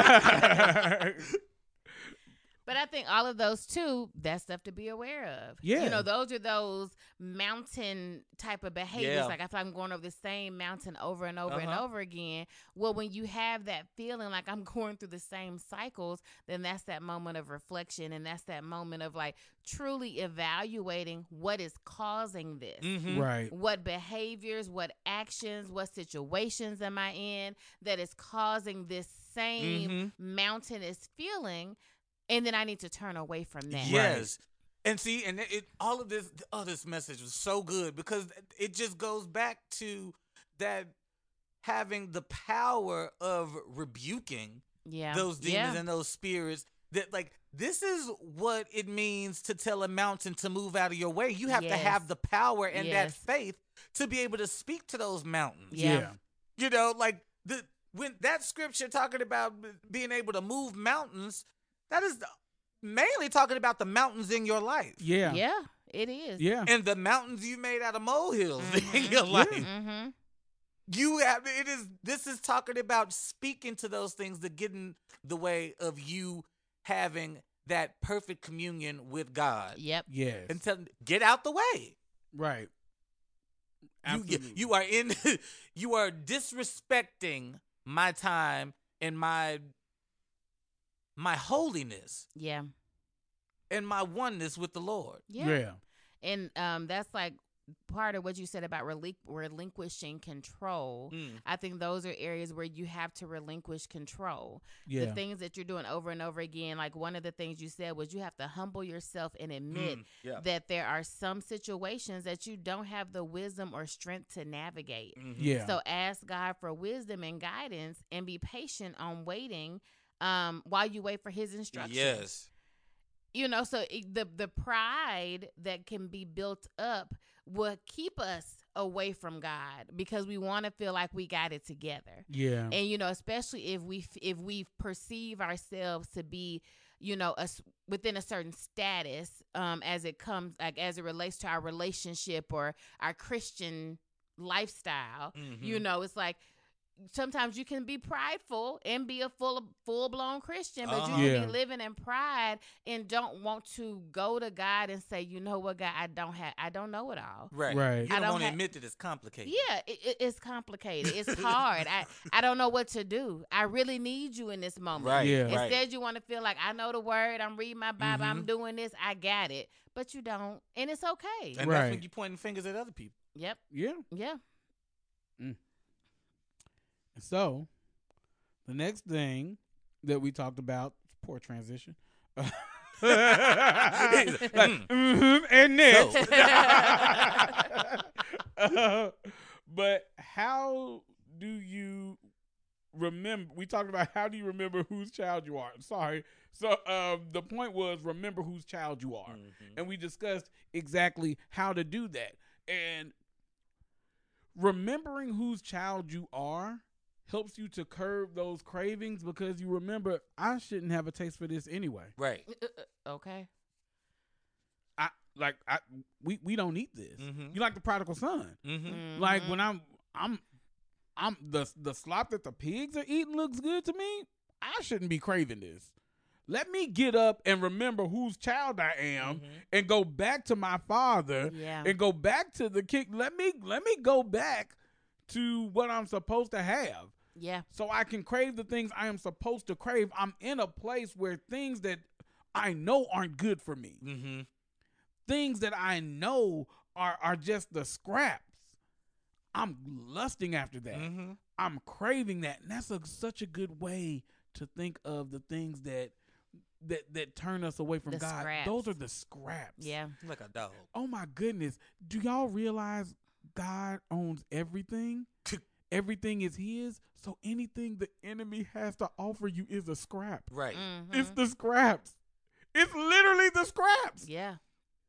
Speaker 2: But I think all of those too, that's stuff to be aware of.
Speaker 1: Yeah.
Speaker 2: You know, those are those mountain type of behaviors.
Speaker 3: Yeah.
Speaker 2: Like I feel like I'm going over the same mountain over and over and
Speaker 3: Uh-huh.
Speaker 2: over again. Well, when you have that feeling like I'm going through the same cycles, then that's that moment of reflection. And that's that moment of like truly evaluating what is causing this.
Speaker 3: Mhm.
Speaker 1: Right.
Speaker 2: What behaviors, what actions, what situations am I in that is causing this same
Speaker 3: Mhm.
Speaker 2: mountainous feeling? And then I need to turn away from that.
Speaker 3: Yes. And see, and it, it all of this, oh, this message was so good because it just goes back to that having the power of rebuking
Speaker 2: Yeah.
Speaker 3: those demons
Speaker 2: Yeah.
Speaker 3: and those spirits. That like this is what it means to tell a mountain to move out of your way. You have to
Speaker 2: Yes.
Speaker 3: have the power and that
Speaker 2: Yes.
Speaker 3: faith to be able to speak to those mountains.
Speaker 2: Yeah.
Speaker 3: You know, like the when that scripture talking about being able to move mountains, that is mainly talking about the mountains in your life.
Speaker 1: Yeah.
Speaker 2: Yeah, it is.
Speaker 1: Yeah.
Speaker 3: And the mountains you made out of molehills in
Speaker 2: Mhm.
Speaker 3: your life.
Speaker 2: Mm-hmm.
Speaker 3: You have it is this is talking about speaking to those things that get in the way of you having that perfect communion with God.
Speaker 2: Yep.
Speaker 1: Yes.
Speaker 3: And tell get out the way.
Speaker 1: Right.
Speaker 3: You,
Speaker 1: Absolutely.
Speaker 3: you are in you are disrespecting my time and my my holiness
Speaker 2: Yeah.
Speaker 3: and my oneness with the Lord.
Speaker 2: Yeah.
Speaker 1: Yeah.
Speaker 2: And um, that's like part of what you said about relinqu- relinquishing control.
Speaker 3: Mm.
Speaker 2: I think those are areas where you have to relinquish control.
Speaker 1: Yeah.
Speaker 2: The things that you're doing over and over again, like one of the things you said was you have to humble yourself and admit
Speaker 3: Mm. Yeah.
Speaker 2: that there are some situations that you don't have the wisdom or strength to navigate.
Speaker 3: Mhm.
Speaker 1: Yeah.
Speaker 2: So ask God for wisdom and guidance and be patient on waiting um, while you wait for his instructions.
Speaker 3: Yes.
Speaker 2: You know, so it, the the pride that can be built up will keep us away from God because we want to feel like we got it together.
Speaker 1: Yeah.
Speaker 2: And you know, especially if we if we perceive ourselves to be, you know, us within a certain status, um, as it comes like as it relates to our relationship or our Christian lifestyle.
Speaker 3: Mhm.
Speaker 2: You know, it's like sometimes you can be prideful and be a full full blown Christian, but
Speaker 3: Uh-huh.
Speaker 2: you can
Speaker 1: Yeah.
Speaker 2: be living in pride and don't want to go to God and say, you know what, God, I don't have, I don't know it all.
Speaker 3: Right.
Speaker 1: Right.
Speaker 3: You
Speaker 2: I
Speaker 3: don't,
Speaker 2: don't
Speaker 3: want to
Speaker 2: ha-
Speaker 3: admit that it's complicated.
Speaker 2: Yeah, it, it, it's complicated. It's hard. I, I don't know what to do. I really need you in this moment.
Speaker 3: Right.
Speaker 1: Yeah.
Speaker 3: Right.
Speaker 2: Instead, you want to feel like I know the word. I'm reading my Bible. I'm
Speaker 3: Mhm.
Speaker 2: doing this. I got it. But you don't, and it's okay.
Speaker 3: And
Speaker 1: Right.
Speaker 3: that's when you pointing fingers at other people.
Speaker 2: Yep.
Speaker 1: Yeah.
Speaker 2: Yeah.
Speaker 1: So, the next thing that we talked about, poor transition. like,
Speaker 3: Mm.
Speaker 1: mhm, and next. Uh, but how do you remember? We talked about how do you remember whose child you are. Sorry. So um, the point was remember whose child you are.
Speaker 3: Mhm.
Speaker 1: And we discussed exactly how to do that. And remembering whose child you are helps you to curb those cravings because you remember, I shouldn't have a taste for this anyway.
Speaker 3: Right.
Speaker 2: Okay.
Speaker 1: I like I we, we don't eat this.
Speaker 3: Mhm.
Speaker 1: You like the prodigal son.
Speaker 3: Mm-hmm.
Speaker 1: Like
Speaker 2: Mhm.
Speaker 1: when I'm I'm I'm the the slop that the pigs are eating looks good to me. I shouldn't be craving this. Let me get up and remember whose child I am
Speaker 3: Mhm.
Speaker 1: and go back to my father
Speaker 2: Yeah.
Speaker 1: and go back to the kick. Let me let me go back to what I'm supposed to have.
Speaker 2: Yeah.
Speaker 1: So I can crave the things I am supposed to crave. I'm in a place where things that I know aren't good for me,
Speaker 3: Mm-hmm.
Speaker 1: things that I know are are just the scraps, I'm lusting after that.
Speaker 3: Mm-hmm.
Speaker 1: I'm craving that. And that's a, such a good way to think of the things that that that turn us away from
Speaker 2: The
Speaker 1: God.
Speaker 2: scraps.
Speaker 1: Those are the scraps.
Speaker 2: Yeah.
Speaker 3: Like a dog.
Speaker 1: Oh my goodness. Do y'all realize God owns everything? Everything is his. So anything the enemy has to offer you is a scrap.
Speaker 3: Right.
Speaker 2: Mhm.
Speaker 1: It's the scraps. It's literally the scraps.
Speaker 2: Yeah.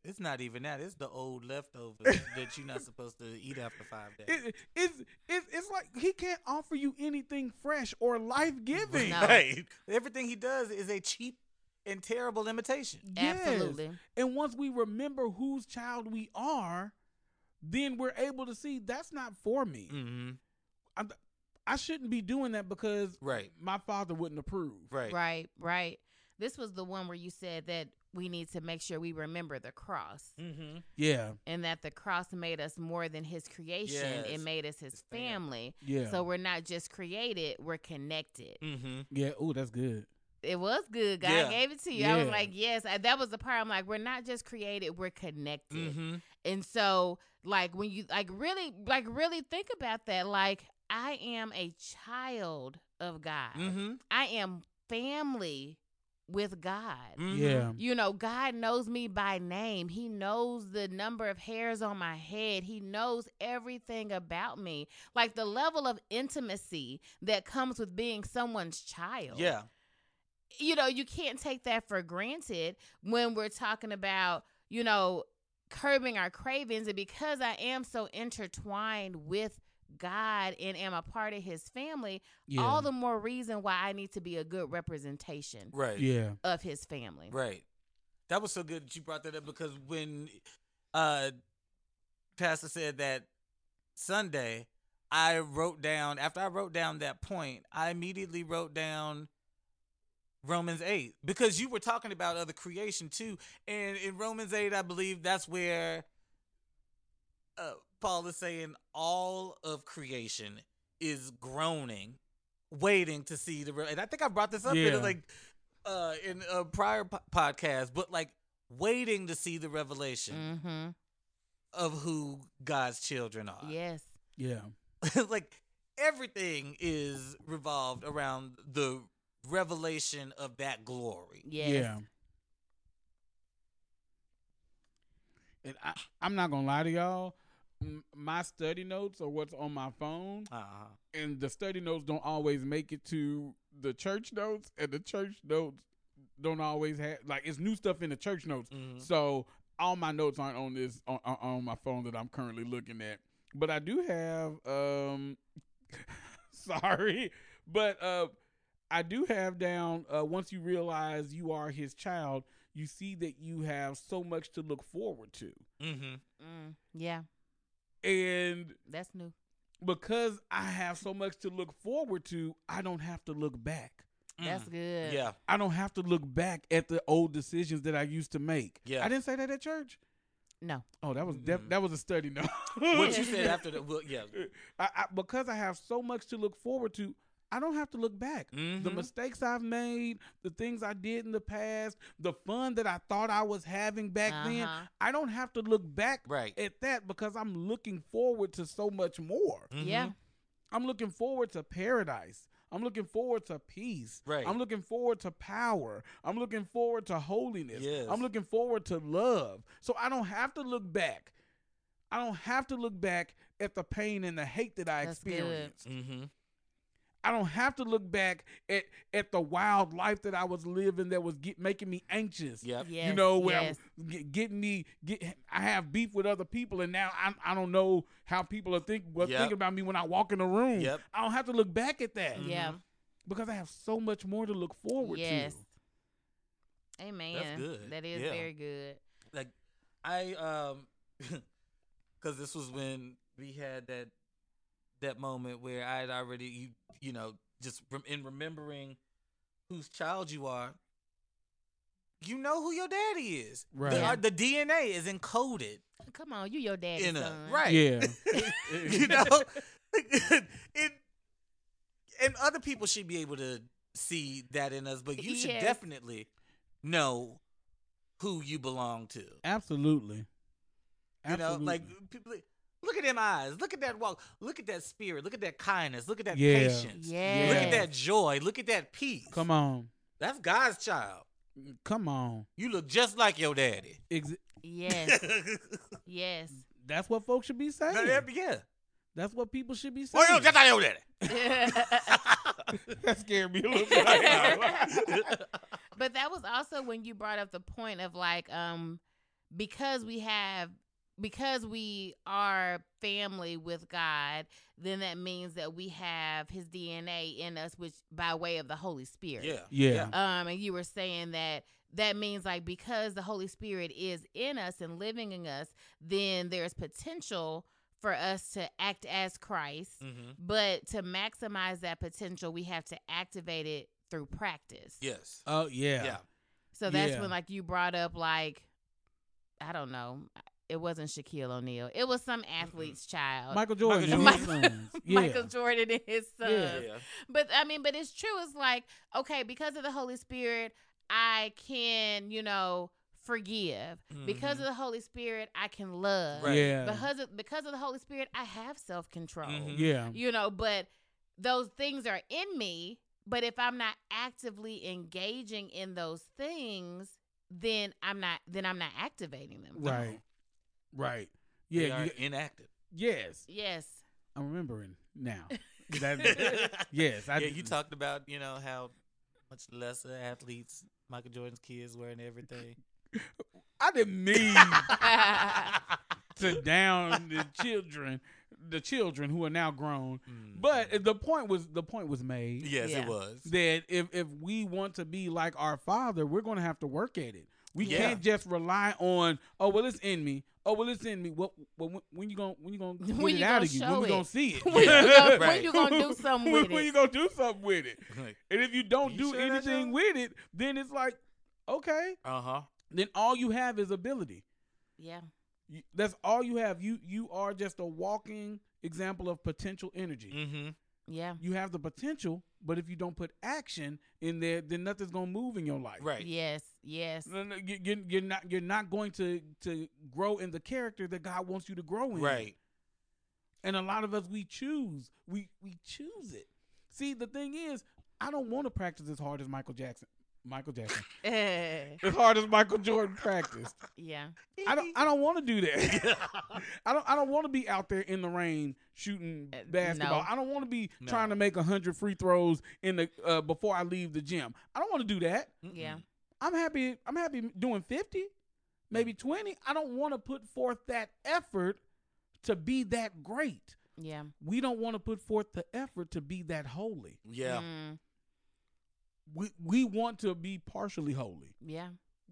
Speaker 3: It's not even that. It's the old leftovers that you're not supposed to eat after five days.
Speaker 1: It, it's, it's it's like he can't offer you anything fresh or life giving.
Speaker 2: No.
Speaker 3: Right. Everything he does is a cheap and terrible imitation.
Speaker 1: Yes.
Speaker 2: Absolutely.
Speaker 1: And once we remember whose child we are, then we're able to see that's not for me.
Speaker 3: Mm-hmm.
Speaker 1: I, I shouldn't be doing that because
Speaker 3: Right.
Speaker 1: my father wouldn't approve.
Speaker 3: Right.
Speaker 2: Right, right. This was the one where you said that we need to make sure we remember the cross
Speaker 3: Mm-hmm.
Speaker 1: Yeah.
Speaker 2: and that the cross made us more than his creation.
Speaker 3: Yes.
Speaker 2: It made us his
Speaker 3: His fam.
Speaker 2: family.
Speaker 1: Yeah.
Speaker 2: So we're not just created, we're connected.
Speaker 3: Mm-hmm.
Speaker 1: yeah. Oh, that's good.
Speaker 2: It was good. God
Speaker 3: Yeah.
Speaker 2: gave it to you. I was
Speaker 1: Yeah.
Speaker 2: like, yes. I, that was the part I'm like, we're not just created, we're connected.
Speaker 3: Mm-hmm.
Speaker 2: And so, like, when you, like, really, like, really think about that, like, I am a child of God.
Speaker 3: Mm-hmm.
Speaker 2: I am family with God.
Speaker 3: Mm-hmm.
Speaker 1: Yeah.
Speaker 2: You know, God knows me by name. He knows the number of hairs on my head. He knows everything about me. Like the level of intimacy that comes with being someone's child.
Speaker 3: Yeah.
Speaker 2: You know, you can't take that for granted when we're talking about, you know, curbing our cravings. And because I am so intertwined with God and am a part of his family,
Speaker 1: Yeah.
Speaker 2: all the more reason why I need to be a good representation
Speaker 3: Right.
Speaker 1: Yeah.
Speaker 2: of his family.
Speaker 3: Right. That was so good that you brought that up because when uh Pastor said that Sunday, I wrote down, after I wrote down that point, I immediately wrote down Romans eight because you were talking about other creation too. And in Romans eight, I believe that's where uh, Paul is saying all of creation is groaning, waiting to see the real. And I think I brought this up
Speaker 1: Yeah.
Speaker 3: in like uh, in a prior po- podcast, but like waiting to see the revelation
Speaker 2: Mm-hmm.
Speaker 3: of who God's children are.
Speaker 2: Yes.
Speaker 1: Yeah.
Speaker 3: Like everything is revolved around the revelation of that glory.
Speaker 2: Yes.
Speaker 1: Yeah. And I, I'm not gonna lie to y'all. M- My study notes are what's on my phone,
Speaker 3: Uh-huh.
Speaker 1: and the study notes don't always make it to the church notes, and the church notes don't always have like it's new stuff in the church notes.
Speaker 3: Mhm.
Speaker 1: So all my notes aren't on this on, on, on my phone that I'm currently looking at. But I do have um sorry, but uh I do have down uh once you realize you are his child, you see that you have so much to look forward to.
Speaker 3: Mm-hmm.
Speaker 2: Mm, yeah.
Speaker 1: And
Speaker 2: That's new.
Speaker 1: because I have so much to look forward to, I don't have to look back.
Speaker 2: That's good.
Speaker 3: Mm. Yeah.
Speaker 1: I don't have to look back at the old decisions that I used to make.
Speaker 3: Yeah.
Speaker 1: I didn't say that at church.
Speaker 2: No.
Speaker 1: Oh, that was def-
Speaker 3: Mm-mm.
Speaker 1: that was a study note.
Speaker 3: What you said after that, well, yeah.
Speaker 1: I, I, because I have so much to look forward to, I don't have to look back. The
Speaker 3: Mhm.
Speaker 1: mistakes I've made, the things I did in the past, the fun that I thought I was having back then,
Speaker 2: Uh-huh.
Speaker 1: I don't have to look back
Speaker 3: Right.
Speaker 1: at that because I'm looking forward to so much more.
Speaker 3: Mhm.
Speaker 2: Yeah.
Speaker 1: I'm looking forward to paradise. I'm looking forward to peace.
Speaker 3: Right.
Speaker 1: I'm looking forward to power. I'm looking forward to holiness.
Speaker 3: Yes.
Speaker 1: I'm looking forward to love. So I don't have to look back. I don't have to look back at the pain and the hate that I
Speaker 2: That's good.
Speaker 1: experienced.
Speaker 3: Mm-hmm.
Speaker 1: I don't have to look back at, at the wild life that I was living that was get, making me anxious.
Speaker 3: Yep.
Speaker 2: Yes.
Speaker 1: You know, where
Speaker 2: yes.
Speaker 1: I'm get, getting me, get, I have beef with other people, and now I'm, I don't know how people are think, well,
Speaker 3: Yep.
Speaker 1: thinking about me when I walk in the room.
Speaker 3: Yep.
Speaker 1: I don't have to look back at that
Speaker 2: Yeah.
Speaker 1: because I have so much more to look forward
Speaker 2: Yes.
Speaker 1: to.
Speaker 2: Amen.
Speaker 3: That's good.
Speaker 2: That is
Speaker 3: Yeah.
Speaker 2: very good.
Speaker 3: Like I um because this was when we had that that moment where I had already you you know just rem- in remembering whose child you are, you know who your daddy is.
Speaker 1: Right.
Speaker 3: The,
Speaker 2: Yeah.
Speaker 3: uh, the D N A is encoded
Speaker 2: Come on, you your daddy's
Speaker 3: in a
Speaker 2: son.
Speaker 3: right.
Speaker 1: Yeah.
Speaker 3: You know, it, and other people should be able to see that in us, but you should
Speaker 2: Yes.
Speaker 3: definitely know who you belong to.
Speaker 1: Absolutely.
Speaker 3: You know,
Speaker 1: Absolutely.
Speaker 3: like people. Look at them eyes. Look at that walk. Look at that spirit. Look at that kindness. Look at that
Speaker 1: Yeah.
Speaker 3: patience.
Speaker 2: Yes.
Speaker 3: Look at that joy. Look at that peace.
Speaker 1: Come on.
Speaker 3: That's God's child.
Speaker 1: Come on.
Speaker 3: You look just like your daddy.
Speaker 1: Ex-
Speaker 2: Yes. Yes.
Speaker 1: That's what folks should be saying.
Speaker 3: Yeah.
Speaker 1: That's what people should be
Speaker 3: Oh,
Speaker 1: saying.
Speaker 3: you just like your daddy.
Speaker 1: That scared me a little bit.
Speaker 2: But that was also when you brought up the point of like um because we have because we are family with God, then that means that we have his D N A in us, which by way of the Holy Spirit.
Speaker 3: Yeah.
Speaker 1: Yeah.
Speaker 2: Um, and you were saying that that means like because the Holy Spirit is in us and living in us, then there's potential for us to act as Christ.
Speaker 3: Mm-hmm.
Speaker 2: But to maximize that potential, we have to activate it through practice.
Speaker 3: Yes.
Speaker 1: Oh yeah.
Speaker 3: Yeah.
Speaker 2: So that's
Speaker 1: Yeah.
Speaker 2: when like you brought up like, I don't know, it wasn't Shaquille O'Neal. It was some athlete's child.
Speaker 1: Michael Jordan and
Speaker 3: Michael
Speaker 1: his
Speaker 2: Jordan.
Speaker 1: sons. Yeah.
Speaker 2: Michael Jordan and his sons.
Speaker 1: Yeah.
Speaker 3: Yeah.
Speaker 2: But I mean, but it's true. It's like, okay, because of the Holy Spirit, I can, you know, forgive. Because of the Holy Spirit, I can love.
Speaker 3: Right.
Speaker 1: Yeah.
Speaker 2: Because of because of the Holy Spirit, I have self control.
Speaker 3: Mhm.
Speaker 1: Yeah.
Speaker 2: You know, but those things are in me. But if I'm not actively engaging in those things, then I'm not then I'm not activating them.
Speaker 1: Right. Right.
Speaker 3: They
Speaker 1: Yeah.
Speaker 3: are
Speaker 1: You,
Speaker 3: inactive.
Speaker 1: yes.
Speaker 2: Yes.
Speaker 1: I'm remembering now. That, yes. I,
Speaker 3: yeah, you talked about, you know, how much lesser athletes Michael Jordan's kids were and everything.
Speaker 1: I didn't mean to down the children, the children who are now grown.
Speaker 3: Mm.
Speaker 1: But the point was the point was made
Speaker 3: yes,
Speaker 2: Yeah.
Speaker 3: it was.
Speaker 1: that if if we want to be like our Father, we're going to have to work at it. We
Speaker 3: Yeah.
Speaker 1: can't just rely on, oh well, it's in me. Oh well, it's in me. What? When, when you gonna when you gonna get
Speaker 2: When
Speaker 1: it
Speaker 2: you
Speaker 1: out
Speaker 2: gonna
Speaker 1: of you? When
Speaker 2: show
Speaker 1: we
Speaker 2: it?
Speaker 1: gonna see it?
Speaker 2: When you gonna-
Speaker 3: Right.
Speaker 2: when you gonna do something
Speaker 1: when,
Speaker 2: with
Speaker 1: when
Speaker 2: it?
Speaker 1: you gonna do something with it? And if you don't
Speaker 3: You
Speaker 1: do
Speaker 3: sure that's
Speaker 1: anything
Speaker 3: your-
Speaker 1: with it, then it's like, okay,
Speaker 3: Uh huh.
Speaker 1: then all you have is ability.
Speaker 2: Yeah.
Speaker 1: You- That's all you have. You you are just a walking example of potential energy.
Speaker 3: Mm-hmm.
Speaker 2: Yeah.
Speaker 1: You have the potential, but if you don't put action in there, then nothing's gonna move in your life.
Speaker 3: Right.
Speaker 2: Yes. Yes.
Speaker 1: No, no, you- You're, you're not you're not going to to grow in the character that God wants you to grow in.
Speaker 3: Right.
Speaker 1: And a lot of us, we choose we we choose it. See, the thing is, I don't want to practice as hard as Michael Jackson. Michael Jackson.
Speaker 2: Eh,
Speaker 1: As hard as Michael Jordan practiced.
Speaker 2: yeah.
Speaker 1: I don't I don't want to do that. I don't I don't want to be out there in the rain shooting
Speaker 2: Uh,
Speaker 1: basketball.
Speaker 2: no.
Speaker 1: I don't want to be
Speaker 3: No.
Speaker 1: trying to make a hundred free throws in the uh, before I leave the gym. I don't want to do that.
Speaker 2: Yeah.
Speaker 1: I'm happy I'm happy doing fifty, maybe twenty. I don't want to put forth that effort to be that great.
Speaker 2: Yeah.
Speaker 1: We don't want to put forth the effort to be that holy.
Speaker 3: Yeah.
Speaker 2: Mm,
Speaker 1: We we want to be partially holy.
Speaker 2: yeah.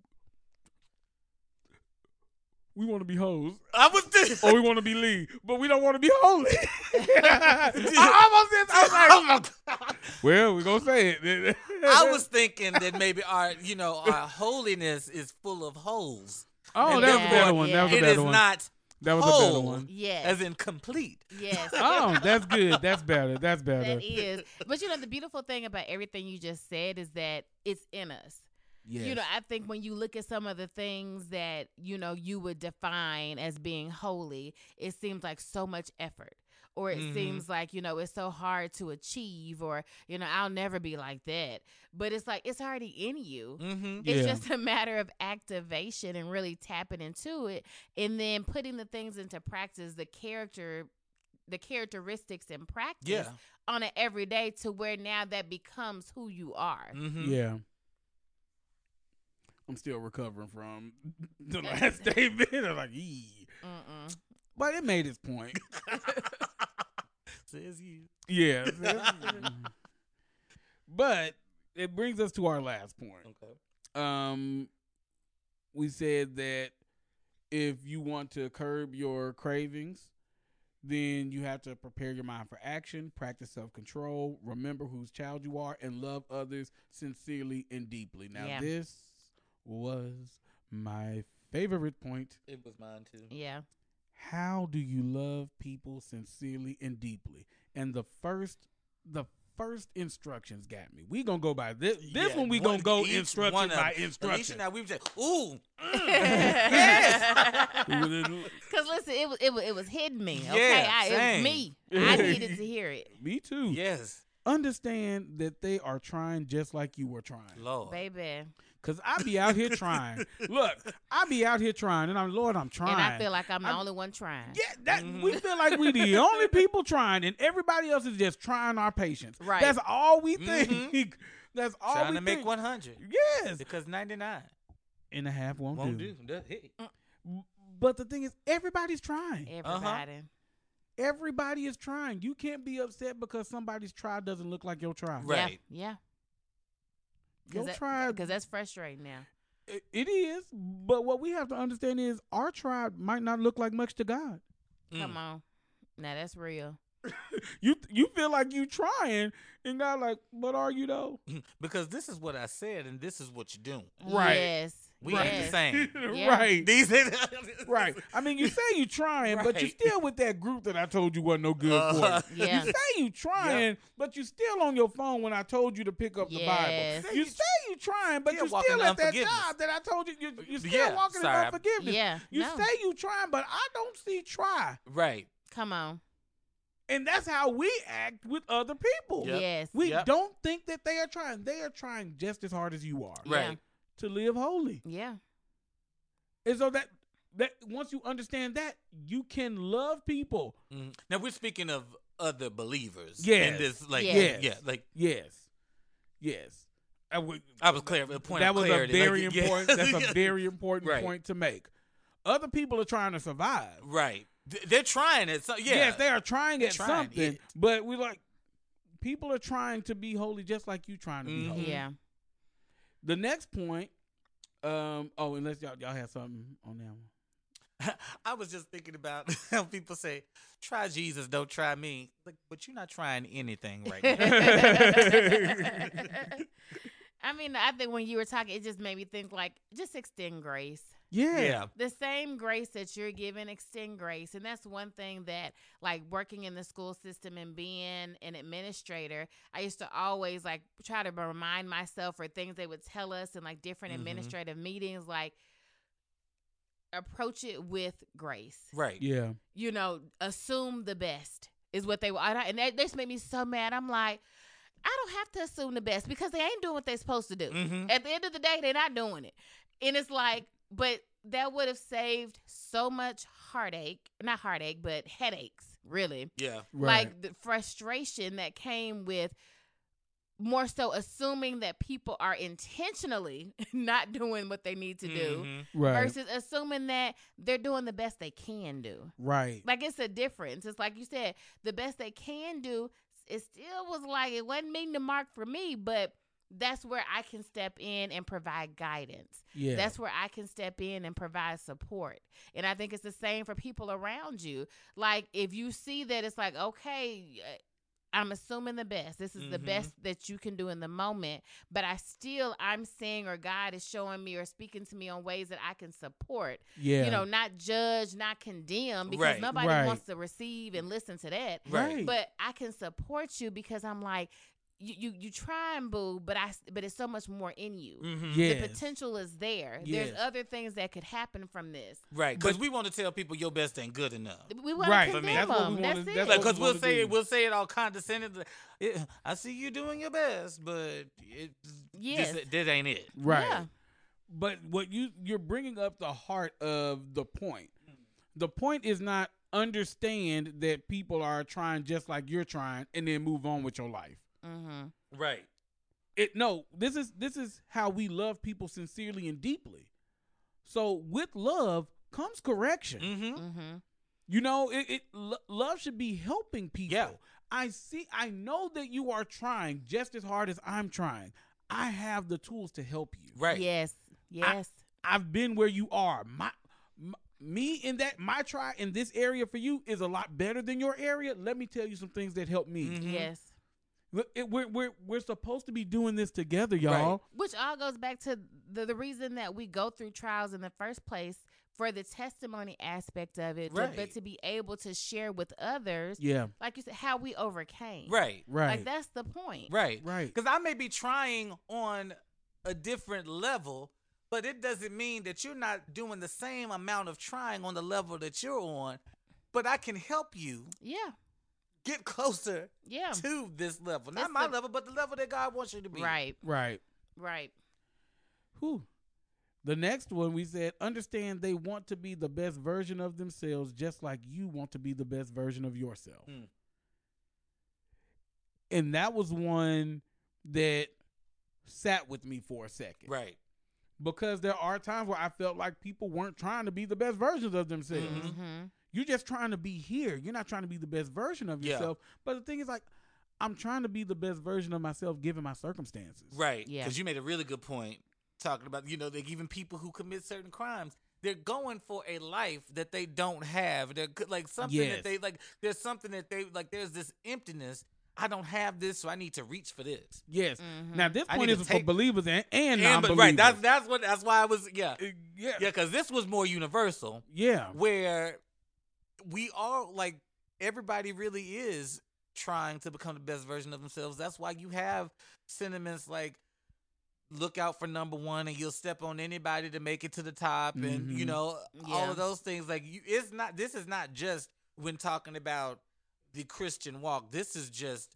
Speaker 1: We want to be hoes.
Speaker 3: I was this.
Speaker 1: Or we want to be Lee, but we don't want to be holy. I almost said, I was like,
Speaker 3: Oh my God.
Speaker 1: well, we're going to say it.
Speaker 3: I was thinking that maybe our, you know, our holiness is full of holes.
Speaker 1: oh,
Speaker 3: and
Speaker 1: that was a
Speaker 2: Yeah,
Speaker 1: better one. That was a
Speaker 3: It
Speaker 1: better
Speaker 3: is
Speaker 1: one.
Speaker 3: not
Speaker 1: that was a better
Speaker 3: whole.
Speaker 1: one.
Speaker 2: Yes.
Speaker 3: as in complete.
Speaker 2: Yes.
Speaker 1: Oh, that's good. That's better. That's better.
Speaker 2: That is. But you know, the beautiful thing about everything you just said is that it's in us.
Speaker 1: Yes.
Speaker 2: You know, I think when you look at some of the things that, you know, you would define as being holy, it seems like so much effort. Or it
Speaker 3: Mhm.
Speaker 2: seems like, you know, it's so hard to achieve, or, you know, I'll never be like that. But it's like, it's already in you.
Speaker 3: Mm-hmm.
Speaker 2: It's
Speaker 1: Yeah.
Speaker 2: just a matter of activation and really tapping into it, and then putting the things into practice, the character, the characteristics in practice
Speaker 3: Yeah.
Speaker 2: on an everyday, to where now that becomes who you are.
Speaker 3: Mm-hmm.
Speaker 1: Yeah. I'm still recovering from the last statement. I'm like, yee.
Speaker 2: Mm-mm.
Speaker 1: But it made its point.
Speaker 3: Says you.
Speaker 1: Yeah. But it brings us to our last point.
Speaker 3: Okay.
Speaker 1: Um, we said that if you want to curb your cravings, then you have to prepare your mind for action, practice self-control, remember whose child you are, and love others sincerely and deeply. Now,
Speaker 2: Yeah.
Speaker 1: this was my favorite point.
Speaker 3: It was mine too.
Speaker 2: Yeah.
Speaker 1: How do you love people sincerely and deeply? And the first, the first instructions got me. We gonna go by this. This
Speaker 3: Yeah,
Speaker 1: one we
Speaker 3: one-
Speaker 1: gonna go
Speaker 3: each
Speaker 1: instruction
Speaker 3: one of
Speaker 1: by
Speaker 3: them.
Speaker 1: instruction.
Speaker 3: Alicia and I, we were saying, ooh.
Speaker 1: Yes.
Speaker 2: Because listen, it was it was it was hitting me.
Speaker 3: Yeah,
Speaker 2: Okay, I, it
Speaker 3: same.
Speaker 2: was me. I needed to hear it,
Speaker 1: Me too.
Speaker 3: Yes.
Speaker 1: Understand that they are trying just like you were trying.
Speaker 3: Lord.
Speaker 2: baby.
Speaker 1: Cause I be out here trying. Look, I be out here trying, and I'm Lord, I'm trying.
Speaker 2: And I feel like I'm the
Speaker 1: I'm-
Speaker 2: only one trying.
Speaker 1: yeah, that
Speaker 3: Mhm.
Speaker 1: we feel like we the only people trying, and everybody else is just trying our patience.
Speaker 2: Right.
Speaker 1: That's all we think.
Speaker 3: Mhm.
Speaker 1: That's all
Speaker 3: Trying
Speaker 1: we
Speaker 3: to make
Speaker 1: think.
Speaker 3: one hundred.
Speaker 1: Yes.
Speaker 3: Because ninety-nine
Speaker 1: And a half won't,
Speaker 3: won't
Speaker 1: do.
Speaker 3: do. That- hey.
Speaker 1: But the thing is, everybody's trying.
Speaker 2: Everybody.
Speaker 1: Everybody is trying. You can't be upset because somebody's try doesn't look like your try.
Speaker 3: Right.
Speaker 2: Yeah.
Speaker 1: Your
Speaker 2: Because
Speaker 1: try,
Speaker 2: that, that's frustrating now.
Speaker 1: it, it is. But what we have to understand is our try might not look like much to God.
Speaker 2: Come
Speaker 3: Mm.
Speaker 2: on. Now that's real.
Speaker 1: You you feel like you trying, and God like, but are you though?
Speaker 3: Because this is what I said, and this is what you're doing.
Speaker 1: Right.
Speaker 2: Yes.
Speaker 3: We
Speaker 2: yes.
Speaker 3: ain't the same.
Speaker 2: Yeah.
Speaker 1: Right.
Speaker 3: These
Speaker 1: Right. I mean, you say you trying, but you
Speaker 3: Right.
Speaker 1: still with that group that I told you wasn't no good
Speaker 3: Uh-huh.
Speaker 1: for you.
Speaker 2: Yeah.
Speaker 1: You say you trying, but you still on your phone when I told you to pick up the Bible.
Speaker 2: Yes.
Speaker 1: You say you trying, but
Speaker 3: Still
Speaker 1: you
Speaker 3: walking
Speaker 1: still
Speaker 3: in
Speaker 1: at that
Speaker 3: unforgiveness.
Speaker 1: job that I told you you you still
Speaker 3: Yeah,
Speaker 1: walking
Speaker 3: sorry,
Speaker 1: in
Speaker 3: I'm-
Speaker 1: unforgiveness.
Speaker 2: Yeah.
Speaker 1: You
Speaker 2: no.
Speaker 1: say you trying, but I don't see try.
Speaker 3: Right.
Speaker 2: Come on.
Speaker 1: And that's how we act with other people.
Speaker 3: Yep.
Speaker 2: Yes.
Speaker 1: We
Speaker 3: Yep.
Speaker 1: don't think that they are trying. They are trying just as hard as you are
Speaker 2: Yeah.
Speaker 3: Right.
Speaker 1: to live holy.
Speaker 2: Yeah.
Speaker 1: And so that that once you understand that, you can love people.
Speaker 3: Mhm. Now we're speaking of other believers.
Speaker 1: Yes.
Speaker 3: In this, like,
Speaker 2: Yes.
Speaker 3: yeah, like
Speaker 1: Yes. Yes. I, would,
Speaker 3: I was clear. A point
Speaker 1: that
Speaker 3: of
Speaker 1: was
Speaker 3: clarity.
Speaker 1: a very
Speaker 3: like, yeah.
Speaker 1: important. That's a very important
Speaker 3: Right.
Speaker 1: point to make. Other people are trying to survive.
Speaker 3: Right. Th- They're trying it. So, yeah.
Speaker 1: Yes, they are trying
Speaker 3: They're
Speaker 1: at
Speaker 3: trying
Speaker 1: something,
Speaker 3: it.
Speaker 1: but we like people are trying to be holy just like you trying to be
Speaker 3: Mhm.
Speaker 1: holy.
Speaker 2: Yeah.
Speaker 1: The next point. Um. Oh, unless y'all y'all have something on that one.
Speaker 3: I was just thinking about how people say, "Try Jesus, don't try me." Like, but you're not trying anything right now.
Speaker 2: I mean, I think when you were talking, it just made me think like, just extend grace.
Speaker 1: Yeah.
Speaker 3: Yeah.
Speaker 2: The same grace that you're giving, extend grace. And that's one thing that, like, working in the school system and being an administrator, I used to always, like, try to remind myself or things they would tell us in, like, different
Speaker 3: Mhm.
Speaker 2: administrative meetings, like, approach it with grace.
Speaker 3: Right.
Speaker 1: Yeah.
Speaker 2: You know, assume the best is what they, and that just made me so mad. I'm like, I don't have to assume the best because they ain't doing what they're supposed to do.
Speaker 3: Mhm.
Speaker 2: At the end of the day, they're not doing it. And it's like, but that would have saved so much heartache, not heartache, but headaches, really.
Speaker 3: Yeah.
Speaker 1: Right.
Speaker 2: Like the frustration that came with more so assuming that people are intentionally not doing what they need to do
Speaker 3: Mhm.
Speaker 1: right.
Speaker 2: versus assuming that they're doing the best they can do.
Speaker 1: Right.
Speaker 2: Like, it's a difference. It's like you said, the best they can do, it still was like, it wasn't meeting the mark for me, but that's where I can step in and provide guidance.
Speaker 1: Yeah.
Speaker 2: That's where I can step in and provide support. And I think it's the same for people around you. Like, if you see that it's like, okay, I'm assuming the best. This is the
Speaker 3: Mhm.
Speaker 2: best that you can do in the moment. But I still, I'm seeing, or God is showing me or speaking to me on ways that I can support.
Speaker 1: yeah.
Speaker 2: You know, not judge, not condemn, because
Speaker 3: Right.
Speaker 2: nobody
Speaker 1: Right.
Speaker 2: wants to receive and listen to that.
Speaker 1: Right.
Speaker 2: But I can support you because I'm like, you, you, you try and boo, but I, but it's so much more in you.
Speaker 3: Mhm.
Speaker 1: Yes.
Speaker 2: The potential is there.
Speaker 1: Yes.
Speaker 2: There's other things that could happen from this.
Speaker 3: Right. Because
Speaker 1: But-
Speaker 3: we want to tell people your best ain't good enough.
Speaker 2: We want
Speaker 1: Right.
Speaker 2: to
Speaker 3: For me.
Speaker 2: condemn
Speaker 1: That's what we
Speaker 2: them.
Speaker 1: wanna-
Speaker 2: That's it.
Speaker 1: that's
Speaker 3: Like,
Speaker 1: what
Speaker 3: because
Speaker 1: we
Speaker 3: we'll
Speaker 1: wanna
Speaker 3: say
Speaker 1: do.
Speaker 3: it, we'll say it all condescending. like, "Yeah, I see you doing your best, but it
Speaker 2: Yes.
Speaker 3: just, that ain't it."
Speaker 1: Right.
Speaker 2: Yeah.
Speaker 1: But what you you're bringing up the heart of the point. The point is not understand that people are trying just like you're trying and then move on with your life.
Speaker 2: Mm-hmm.
Speaker 3: Right.
Speaker 1: It no, this is this is how we love people sincerely and deeply. So with love comes correction.
Speaker 3: Mm-hmm.
Speaker 2: Mm-hmm.
Speaker 1: You know, it, it lo- love should be helping people.
Speaker 3: Yeah.
Speaker 1: I see I know that you are trying just as hard as I'm trying. I have the tools to help you.
Speaker 3: Right.
Speaker 2: Yes. Yes.
Speaker 1: I've been where you are. My, my me in that my try in this area for you is a lot better than your area. Let me tell you some things that help me.
Speaker 3: Mhm.
Speaker 2: Yes.
Speaker 1: Look, it- We're we're we're supposed to be doing this together, y'all.
Speaker 2: Which all goes back to the, the reason that we go through trials in the first place, for the testimony aspect of it, to-
Speaker 3: Right.
Speaker 2: but to be able to share with others,
Speaker 1: Yeah.
Speaker 2: like you said, how we overcame.
Speaker 3: Right.
Speaker 1: Right.
Speaker 2: Like, that's the point.
Speaker 3: Right.
Speaker 1: Right.
Speaker 3: Because I may be trying on a different level, but it doesn't mean that you're not doing the same amount of trying on the level that you're on. But I can help you
Speaker 2: Yeah.
Speaker 3: get closer
Speaker 2: Yeah.
Speaker 3: to this level. Not
Speaker 2: It's
Speaker 3: my
Speaker 2: the-
Speaker 3: level, but the level that God wants you to be.
Speaker 2: Right.
Speaker 1: Right.
Speaker 2: Right.
Speaker 1: Whew. The next one we said, understand they want to be the best version of themselves just like you want to be the best version of yourself.
Speaker 3: Hmm.
Speaker 1: And that was one that sat with me for a second.
Speaker 3: Right.
Speaker 1: because there are times where I felt like people weren't trying to be the best versions of themselves.
Speaker 2: Mm-hmm.
Speaker 1: You're just trying to be here. You're not trying to be the best version of
Speaker 3: Yeah.
Speaker 1: yourself. But the thing is, like, I'm trying to be the best version of myself given my circumstances.
Speaker 3: Right.
Speaker 2: Yeah.
Speaker 3: Because you made a really good point talking about, you know, like even people who commit certain crimes, they're going for a life that they don't have. They're good- like something
Speaker 1: Yes.
Speaker 3: that they like. There's something that they like. There's this emptiness. I don't have this, so I need to reach for this.
Speaker 1: Yes.
Speaker 2: Mhm.
Speaker 1: Now, this
Speaker 3: I
Speaker 1: point
Speaker 3: need
Speaker 1: is
Speaker 3: to
Speaker 1: for
Speaker 3: take-
Speaker 1: believers and, and,
Speaker 3: And,
Speaker 1: non-believers.
Speaker 3: but right, that's that's what that's why I was yeah
Speaker 1: Uh, yeah.
Speaker 3: yeah because this was more universal
Speaker 1: Yeah.
Speaker 3: where we all like everybody really is trying to become the best version of themselves. That's why you have sentiments like look out for number one and you'll step on anybody to make it to the top and
Speaker 1: Mhm.
Speaker 3: you know all
Speaker 2: Yeah.
Speaker 3: of those things like you it's not this is not just when talking about the Christian walk. This is just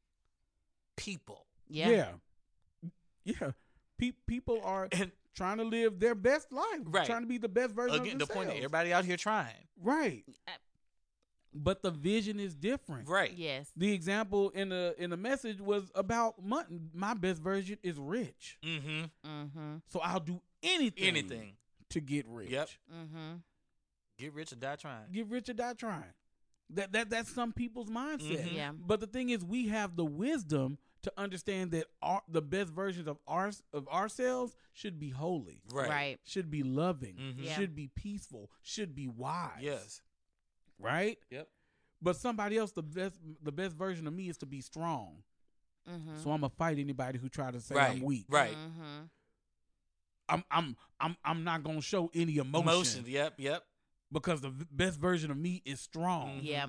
Speaker 3: people.
Speaker 2: Yeah.
Speaker 1: Yeah. Yeah. Pe- people are
Speaker 3: And
Speaker 1: trying to live their best life.
Speaker 3: Right.
Speaker 1: Trying to be the best version
Speaker 3: again
Speaker 1: of
Speaker 3: the
Speaker 1: themselves.
Speaker 3: point that everybody out here trying.
Speaker 1: Right.
Speaker 2: Uh,
Speaker 1: But the vision is different.
Speaker 3: Right.
Speaker 2: Yes.
Speaker 1: The example in the in the message was about money. My best version is rich.
Speaker 3: Mm-hmm.
Speaker 2: Mm-hmm.
Speaker 1: So I'll do anything,
Speaker 3: Anything.
Speaker 1: to get rich.
Speaker 3: Yep.
Speaker 2: Mm-hmm.
Speaker 3: Get rich or die trying.
Speaker 1: Get rich or die trying. That that that's some people's mindset.
Speaker 3: Mhm.
Speaker 2: Yeah.
Speaker 1: But the thing is, we have the wisdom to understand that our, the best versions of our of ourselves should be holy,
Speaker 3: Right.
Speaker 2: Right.
Speaker 1: should be loving,
Speaker 3: Mhm.
Speaker 2: Yeah.
Speaker 1: should be peaceful, should be wise.
Speaker 3: Yes.
Speaker 1: Right.
Speaker 3: Yep.
Speaker 1: But somebody else, the best the best version of me is to be strong.
Speaker 2: Mm-hmm.
Speaker 1: So I'm gonna fight anybody who try to say
Speaker 3: Right.
Speaker 1: I'm weak.
Speaker 3: Right.
Speaker 2: Mm-hmm.
Speaker 1: I'm I'm I'm I'm not gonna show any emotion,
Speaker 3: Emotion. Yep. Yep.
Speaker 1: because the v- best version of me is strong.
Speaker 3: Mhm.
Speaker 2: Yeah.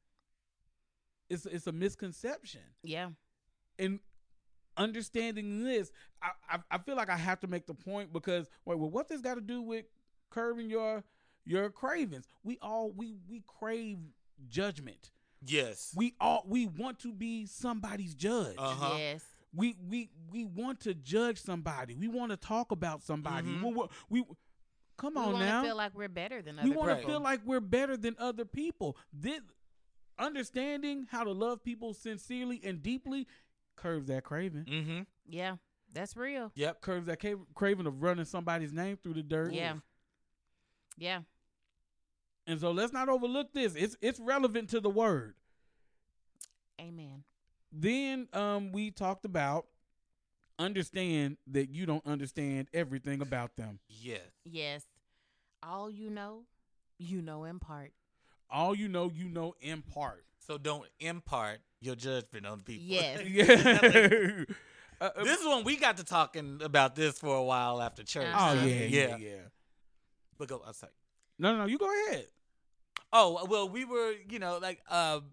Speaker 1: It's it's a misconception.
Speaker 2: Yeah.
Speaker 1: And understanding this, I, I I feel like I have to make the point because wait, well, what this got to do with curbing your your cravings? We all we we crave judgment.
Speaker 3: Yes.
Speaker 1: We all we want to be somebody's judge.
Speaker 3: Uh-huh.
Speaker 2: Yes.
Speaker 1: We we we want to judge somebody. We want to talk about somebody.
Speaker 3: Mhm.
Speaker 1: We, we, we come
Speaker 2: We
Speaker 1: on
Speaker 2: want
Speaker 1: now.
Speaker 2: to feel like we're better than other
Speaker 1: We want to
Speaker 3: Right.
Speaker 1: feel like we're better than other people. This understanding how to love people sincerely and deeply curves that craving.
Speaker 3: Mm-hmm.
Speaker 2: Yeah. That's real.
Speaker 3: Yep.
Speaker 1: Curves that ca- craving of running somebody's name through the dirt.
Speaker 2: Yeah. Yeah.
Speaker 1: And so let's not overlook this. It's it's relevant to the word.
Speaker 2: Amen.
Speaker 1: Then um we talked about understand that you don't understand everything about them.
Speaker 3: Yes.
Speaker 2: Yes. All you know, you know in part.
Speaker 1: All you know, you know in part.
Speaker 3: So don't impart your judgment on people.
Speaker 2: Yes.
Speaker 1: Yeah. Uh, uh,
Speaker 3: This is when we got to talking about this for a while after church.
Speaker 1: oh
Speaker 2: Uh-huh.
Speaker 1: yeah, yeah,
Speaker 3: Yeah.
Speaker 1: yeah.
Speaker 3: But go outside.
Speaker 1: No, no, no. You go ahead.
Speaker 3: Oh well, we were, you know, like um,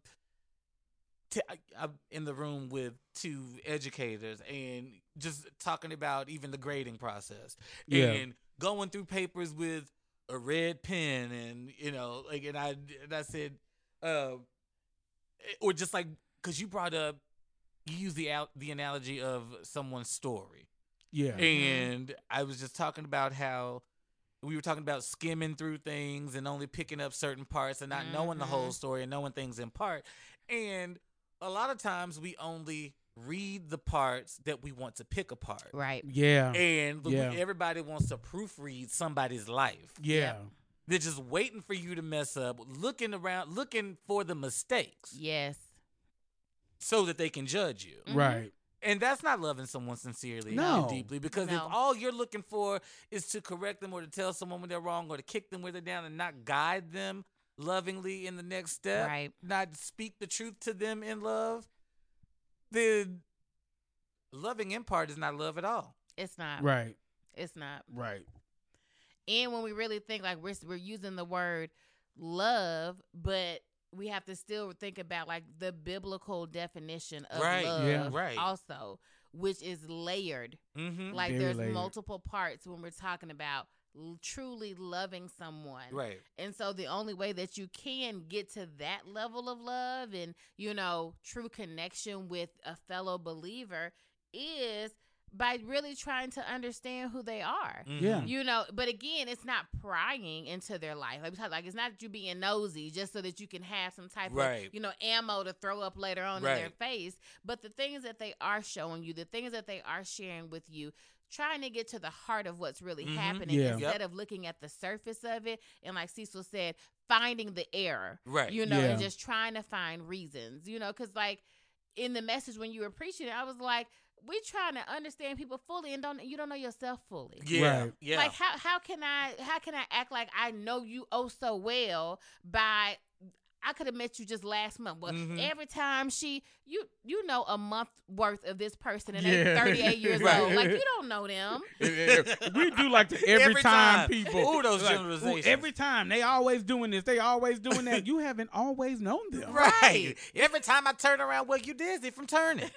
Speaker 3: t- I, I'm in the room with two educators and just talking about even the grading process
Speaker 1: Yeah.
Speaker 3: and going through papers with a red pen and you know, like, and I and I said, uh, or just like because you brought up, you use the al- the analogy of someone's story.
Speaker 1: Yeah.
Speaker 3: And I was just talking about how we were talking about skimming through things and only picking up certain parts and not knowing the whole
Speaker 2: Mhm.
Speaker 3: story and knowing things in part. And a lot of times we only read the parts that we want to pick apart.
Speaker 2: Right.
Speaker 1: Yeah.
Speaker 3: And the-
Speaker 1: Yeah.
Speaker 3: everybody wants to proofread somebody's life.
Speaker 1: Yeah.
Speaker 3: They're just waiting for you to mess up, looking around, looking for the mistakes
Speaker 2: Yes.
Speaker 3: so that they can judge you.
Speaker 2: Mhm.
Speaker 1: Right.
Speaker 3: And that's not loving someone sincerely
Speaker 1: No.
Speaker 3: and deeply. Because
Speaker 2: No.
Speaker 3: if all you're looking for is to correct them or to tell someone when they're wrong or to kick them where they're down and not guide them lovingly in the next step,
Speaker 2: Right.
Speaker 3: not speak the truth to them in love, then loving in part is not love at all.
Speaker 2: It's not.
Speaker 1: Right.
Speaker 2: It's not.
Speaker 1: Right.
Speaker 2: And when we really think like we're we're using the word love, but we have to still think about like the biblical definition of
Speaker 3: Right,
Speaker 2: love
Speaker 1: yeah.
Speaker 3: Right.
Speaker 2: also, which is layered.
Speaker 3: Mm-hmm.
Speaker 2: Like
Speaker 1: Very
Speaker 2: there's
Speaker 1: layered.
Speaker 2: multiple parts when we're talking about l- truly loving someone.
Speaker 3: Right.
Speaker 2: And so the only way that you can get to that level of love and, you know, true connection with a fellow believer is by really trying to understand who they are.
Speaker 3: Mhm.
Speaker 1: Yeah.
Speaker 2: You know, but again, it's not prying into their life. Like, we talk- like it's not you being nosy just so that you can have some type
Speaker 3: Right.
Speaker 2: of, you know, ammo to throw up later on in their
Speaker 3: Right.
Speaker 2: face. But the things that they are showing you, the things that they are sharing with you, trying to get to the heart of what's really
Speaker 3: Mhm.
Speaker 2: happening
Speaker 1: Yeah.
Speaker 2: instead
Speaker 3: Yep.
Speaker 2: of looking at the surface of it. And like Cecil said, finding the error,
Speaker 3: Right.
Speaker 2: you know, and
Speaker 1: Yeah.
Speaker 2: just trying to find reasons, you know, because like in the message when you were preaching it, I was like, we trying to understand people fully and don't you don't know yourself fully.
Speaker 3: Yeah.
Speaker 1: Right.
Speaker 3: Yeah.
Speaker 2: Like how how can I how can I act like I know you oh so well by I could have met you just last month, but
Speaker 3: Mhm.
Speaker 2: every time she you you know a month worth of this person and
Speaker 1: Yeah.
Speaker 2: they thirty-eight years
Speaker 3: Right.
Speaker 2: old. Like you don't know them.
Speaker 1: We do like the every,
Speaker 3: Every
Speaker 1: time,
Speaker 3: time.
Speaker 1: people.
Speaker 3: Ooh, those
Speaker 1: Like,
Speaker 3: generalizations.
Speaker 1: every time. They always doing this. They always doing that. You haven't always known them.
Speaker 3: Right.
Speaker 2: Right.
Speaker 3: Every time I turn around, well, you dizzy from turning.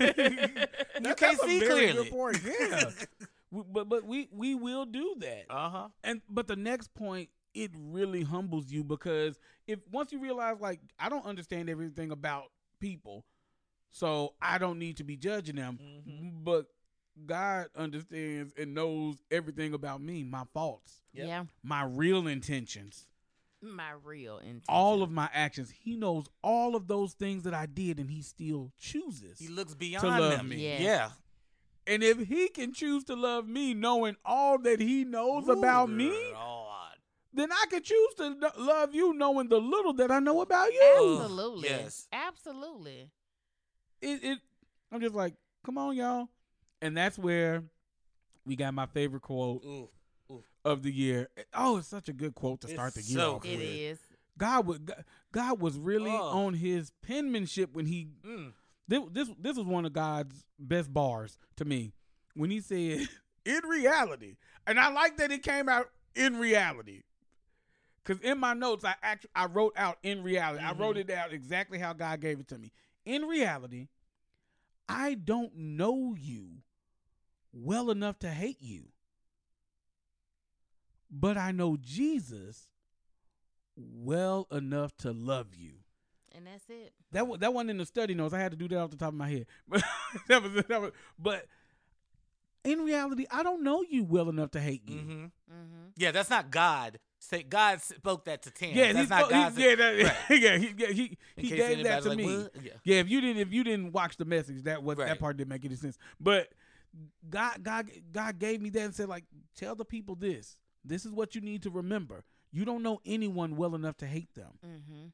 Speaker 1: That-
Speaker 3: You can't
Speaker 1: that's a
Speaker 3: see
Speaker 1: very
Speaker 3: clearly.
Speaker 1: Good point. Yeah. We- but but we we will do that.
Speaker 3: Uh huh.
Speaker 1: And but the next point, it really humbles you because if once you realize like I don't understand everything about people, so I don't need to be judging them.
Speaker 3: Mhm.
Speaker 1: But God understands and knows everything about me, my faults,
Speaker 3: Yep.
Speaker 2: Yeah.
Speaker 1: my real intentions,
Speaker 2: My real intention.
Speaker 1: all of my actions. He knows all of those things that I did, and he still chooses.
Speaker 3: He looks beyond
Speaker 1: love
Speaker 3: them.
Speaker 1: me.
Speaker 2: Yes.
Speaker 3: Yeah.
Speaker 1: And if he can choose to love me, knowing all that he knows about
Speaker 3: Ooh,
Speaker 1: me,
Speaker 3: Lord.
Speaker 1: then I can choose to no- love you, knowing the little that I know about you.
Speaker 2: Absolutely.
Speaker 3: yes.
Speaker 2: Absolutely.
Speaker 1: It, it, I'm just like, come on, y'all. And that's where we got my favorite quote
Speaker 3: Ooh.
Speaker 1: of the year. Oh, it's such a good quote to
Speaker 3: It's
Speaker 1: start the year
Speaker 3: so
Speaker 1: off
Speaker 3: good.
Speaker 2: It
Speaker 1: with.
Speaker 2: is.
Speaker 1: God was God was really
Speaker 3: Oh.
Speaker 1: on his penmanship when he
Speaker 3: Mm.
Speaker 1: this this this was one of God's best bars to me when he said in reality, and I like that it came out in reality. Because in my notes, I actually I wrote out in reality. I wrote
Speaker 3: Mhm.
Speaker 1: it out exactly how God gave it to me. In reality, I don't know you well enough to hate you, but I know Jesus well enough to love you.
Speaker 2: And that's it.
Speaker 1: That wa- that wasn't in the study notes. I had to do that off the top of my head. But that was, that was but in reality, I don't know you well enough to hate you.
Speaker 3: Mm-hmm.
Speaker 2: Mm-hmm.
Speaker 3: Yeah, that's not God. Say God spoke that to Tim.
Speaker 1: Yeah,
Speaker 3: that's
Speaker 1: he's
Speaker 3: not
Speaker 1: not
Speaker 3: God.
Speaker 1: yeah, that,
Speaker 3: Right.
Speaker 1: yeah, he, yeah, he,
Speaker 3: In
Speaker 1: he
Speaker 3: case
Speaker 1: gave that
Speaker 3: anybody's
Speaker 1: to
Speaker 3: like,
Speaker 1: me.
Speaker 3: "What?" Yeah.
Speaker 1: Yeah, if you didn't if you didn't watch the message, that was
Speaker 3: Right.
Speaker 1: that part didn't make any sense. But God God God gave me that and said, like, tell the people this. This is what you need to remember. You don't know anyone well enough to hate them.
Speaker 2: Mm-hmm.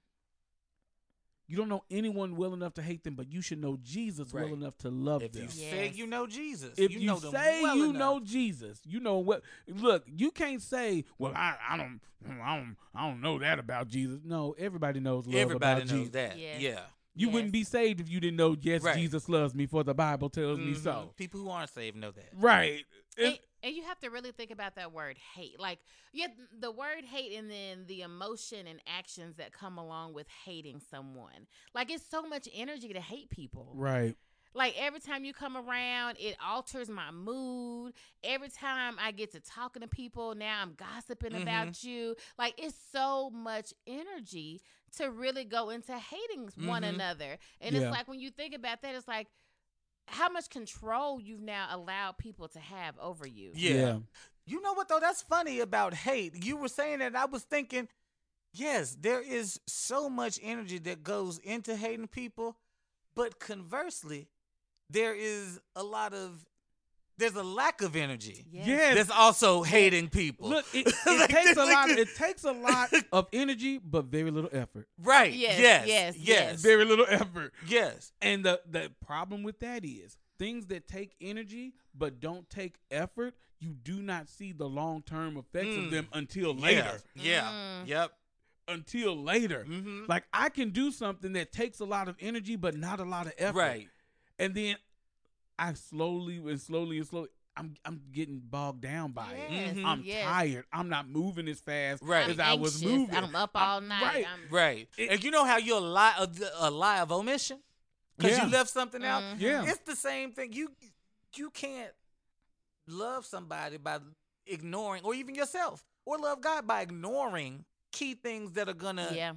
Speaker 1: You don't know anyone well enough to hate them, but you should know Jesus well
Speaker 3: Right.
Speaker 1: enough to love
Speaker 3: If
Speaker 1: them.
Speaker 3: you
Speaker 2: Yes.
Speaker 3: say you know Jesus,
Speaker 1: If
Speaker 3: you,
Speaker 1: you,
Speaker 3: know them
Speaker 1: say
Speaker 3: well
Speaker 1: you
Speaker 3: enough.
Speaker 1: know Jesus, you know what. Look, you can't say, "Well, I, I don't, I don't, I don't know that about Jesus." No, everybody knows love
Speaker 3: Everybody
Speaker 1: about
Speaker 3: knows
Speaker 1: Jesus.
Speaker 3: that.
Speaker 2: Yes.
Speaker 3: Yeah.
Speaker 1: You
Speaker 2: Yes.
Speaker 1: wouldn't be saved if you didn't know. Yes,
Speaker 3: Right.
Speaker 1: Jesus loves me, for the Bible tells me
Speaker 3: Mhm.
Speaker 1: so.
Speaker 3: People who aren't saved know that.
Speaker 1: Right.
Speaker 2: And,
Speaker 1: It's-
Speaker 2: and you have to really think about that word hate. Like, yeah, the word hate and then the emotion and actions that come along with hating someone. Like, it's so much energy to hate people.
Speaker 1: right.
Speaker 2: Like, every time you come around, it alters my mood. Every time I get to talking to people, now I'm gossiping
Speaker 3: Mhm.
Speaker 2: about you. Like, it's so much energy to really go into hating one
Speaker 3: Mhm.
Speaker 2: another. And
Speaker 1: Yeah.
Speaker 2: it's like, when you think about that, it's like, how much control you've now allowed people to have over you.
Speaker 3: Yeah.
Speaker 1: Yeah.
Speaker 3: You know what though? That's funny about hate. You were saying that, I was thinking, yes, there is so much energy that goes into hating people, but conversely, there is a lot of there's a lack of energy.
Speaker 2: Yes.
Speaker 1: Yes.
Speaker 3: That's also hating people.
Speaker 1: Look, it, it
Speaker 3: Like,
Speaker 1: takes a
Speaker 3: like-
Speaker 1: lot. It takes a lot of energy, but very little effort.
Speaker 3: Right.
Speaker 2: Yes,
Speaker 3: Yes.
Speaker 2: yes,
Speaker 3: Yes.
Speaker 2: yes.
Speaker 1: Very little effort.
Speaker 3: Yes.
Speaker 1: And the the problem with that is things that take energy but don't take effort. You do not see the long term effects
Speaker 3: Mm.
Speaker 1: of them until later.
Speaker 3: Yeah.
Speaker 2: Mm.
Speaker 3: Yep.
Speaker 1: Until later.
Speaker 3: Mm-hmm.
Speaker 1: Like I can do something that takes a lot of energy but not a lot of effort.
Speaker 3: Right.
Speaker 1: And then I slowly and slowly and slowly I'm I'm getting bogged down by it.
Speaker 2: Yes,
Speaker 3: Mhm.
Speaker 1: I'm
Speaker 2: yes.
Speaker 1: tired. I'm not moving as fast
Speaker 3: Right.
Speaker 2: I'm
Speaker 1: as I was
Speaker 2: anxious.
Speaker 1: moving.
Speaker 2: I'm up
Speaker 1: I'm-
Speaker 2: all night.
Speaker 1: right.
Speaker 2: I'm,
Speaker 3: Right.
Speaker 1: It-
Speaker 3: and you know how you're a lie a, a lie of omission because
Speaker 1: Yeah.
Speaker 3: you left something out.
Speaker 2: Mhm.
Speaker 1: Yeah.
Speaker 3: It's the same thing. You you can't love somebody by ignoring, or even yourself, or love God by ignoring key things that are gonna
Speaker 2: yeah.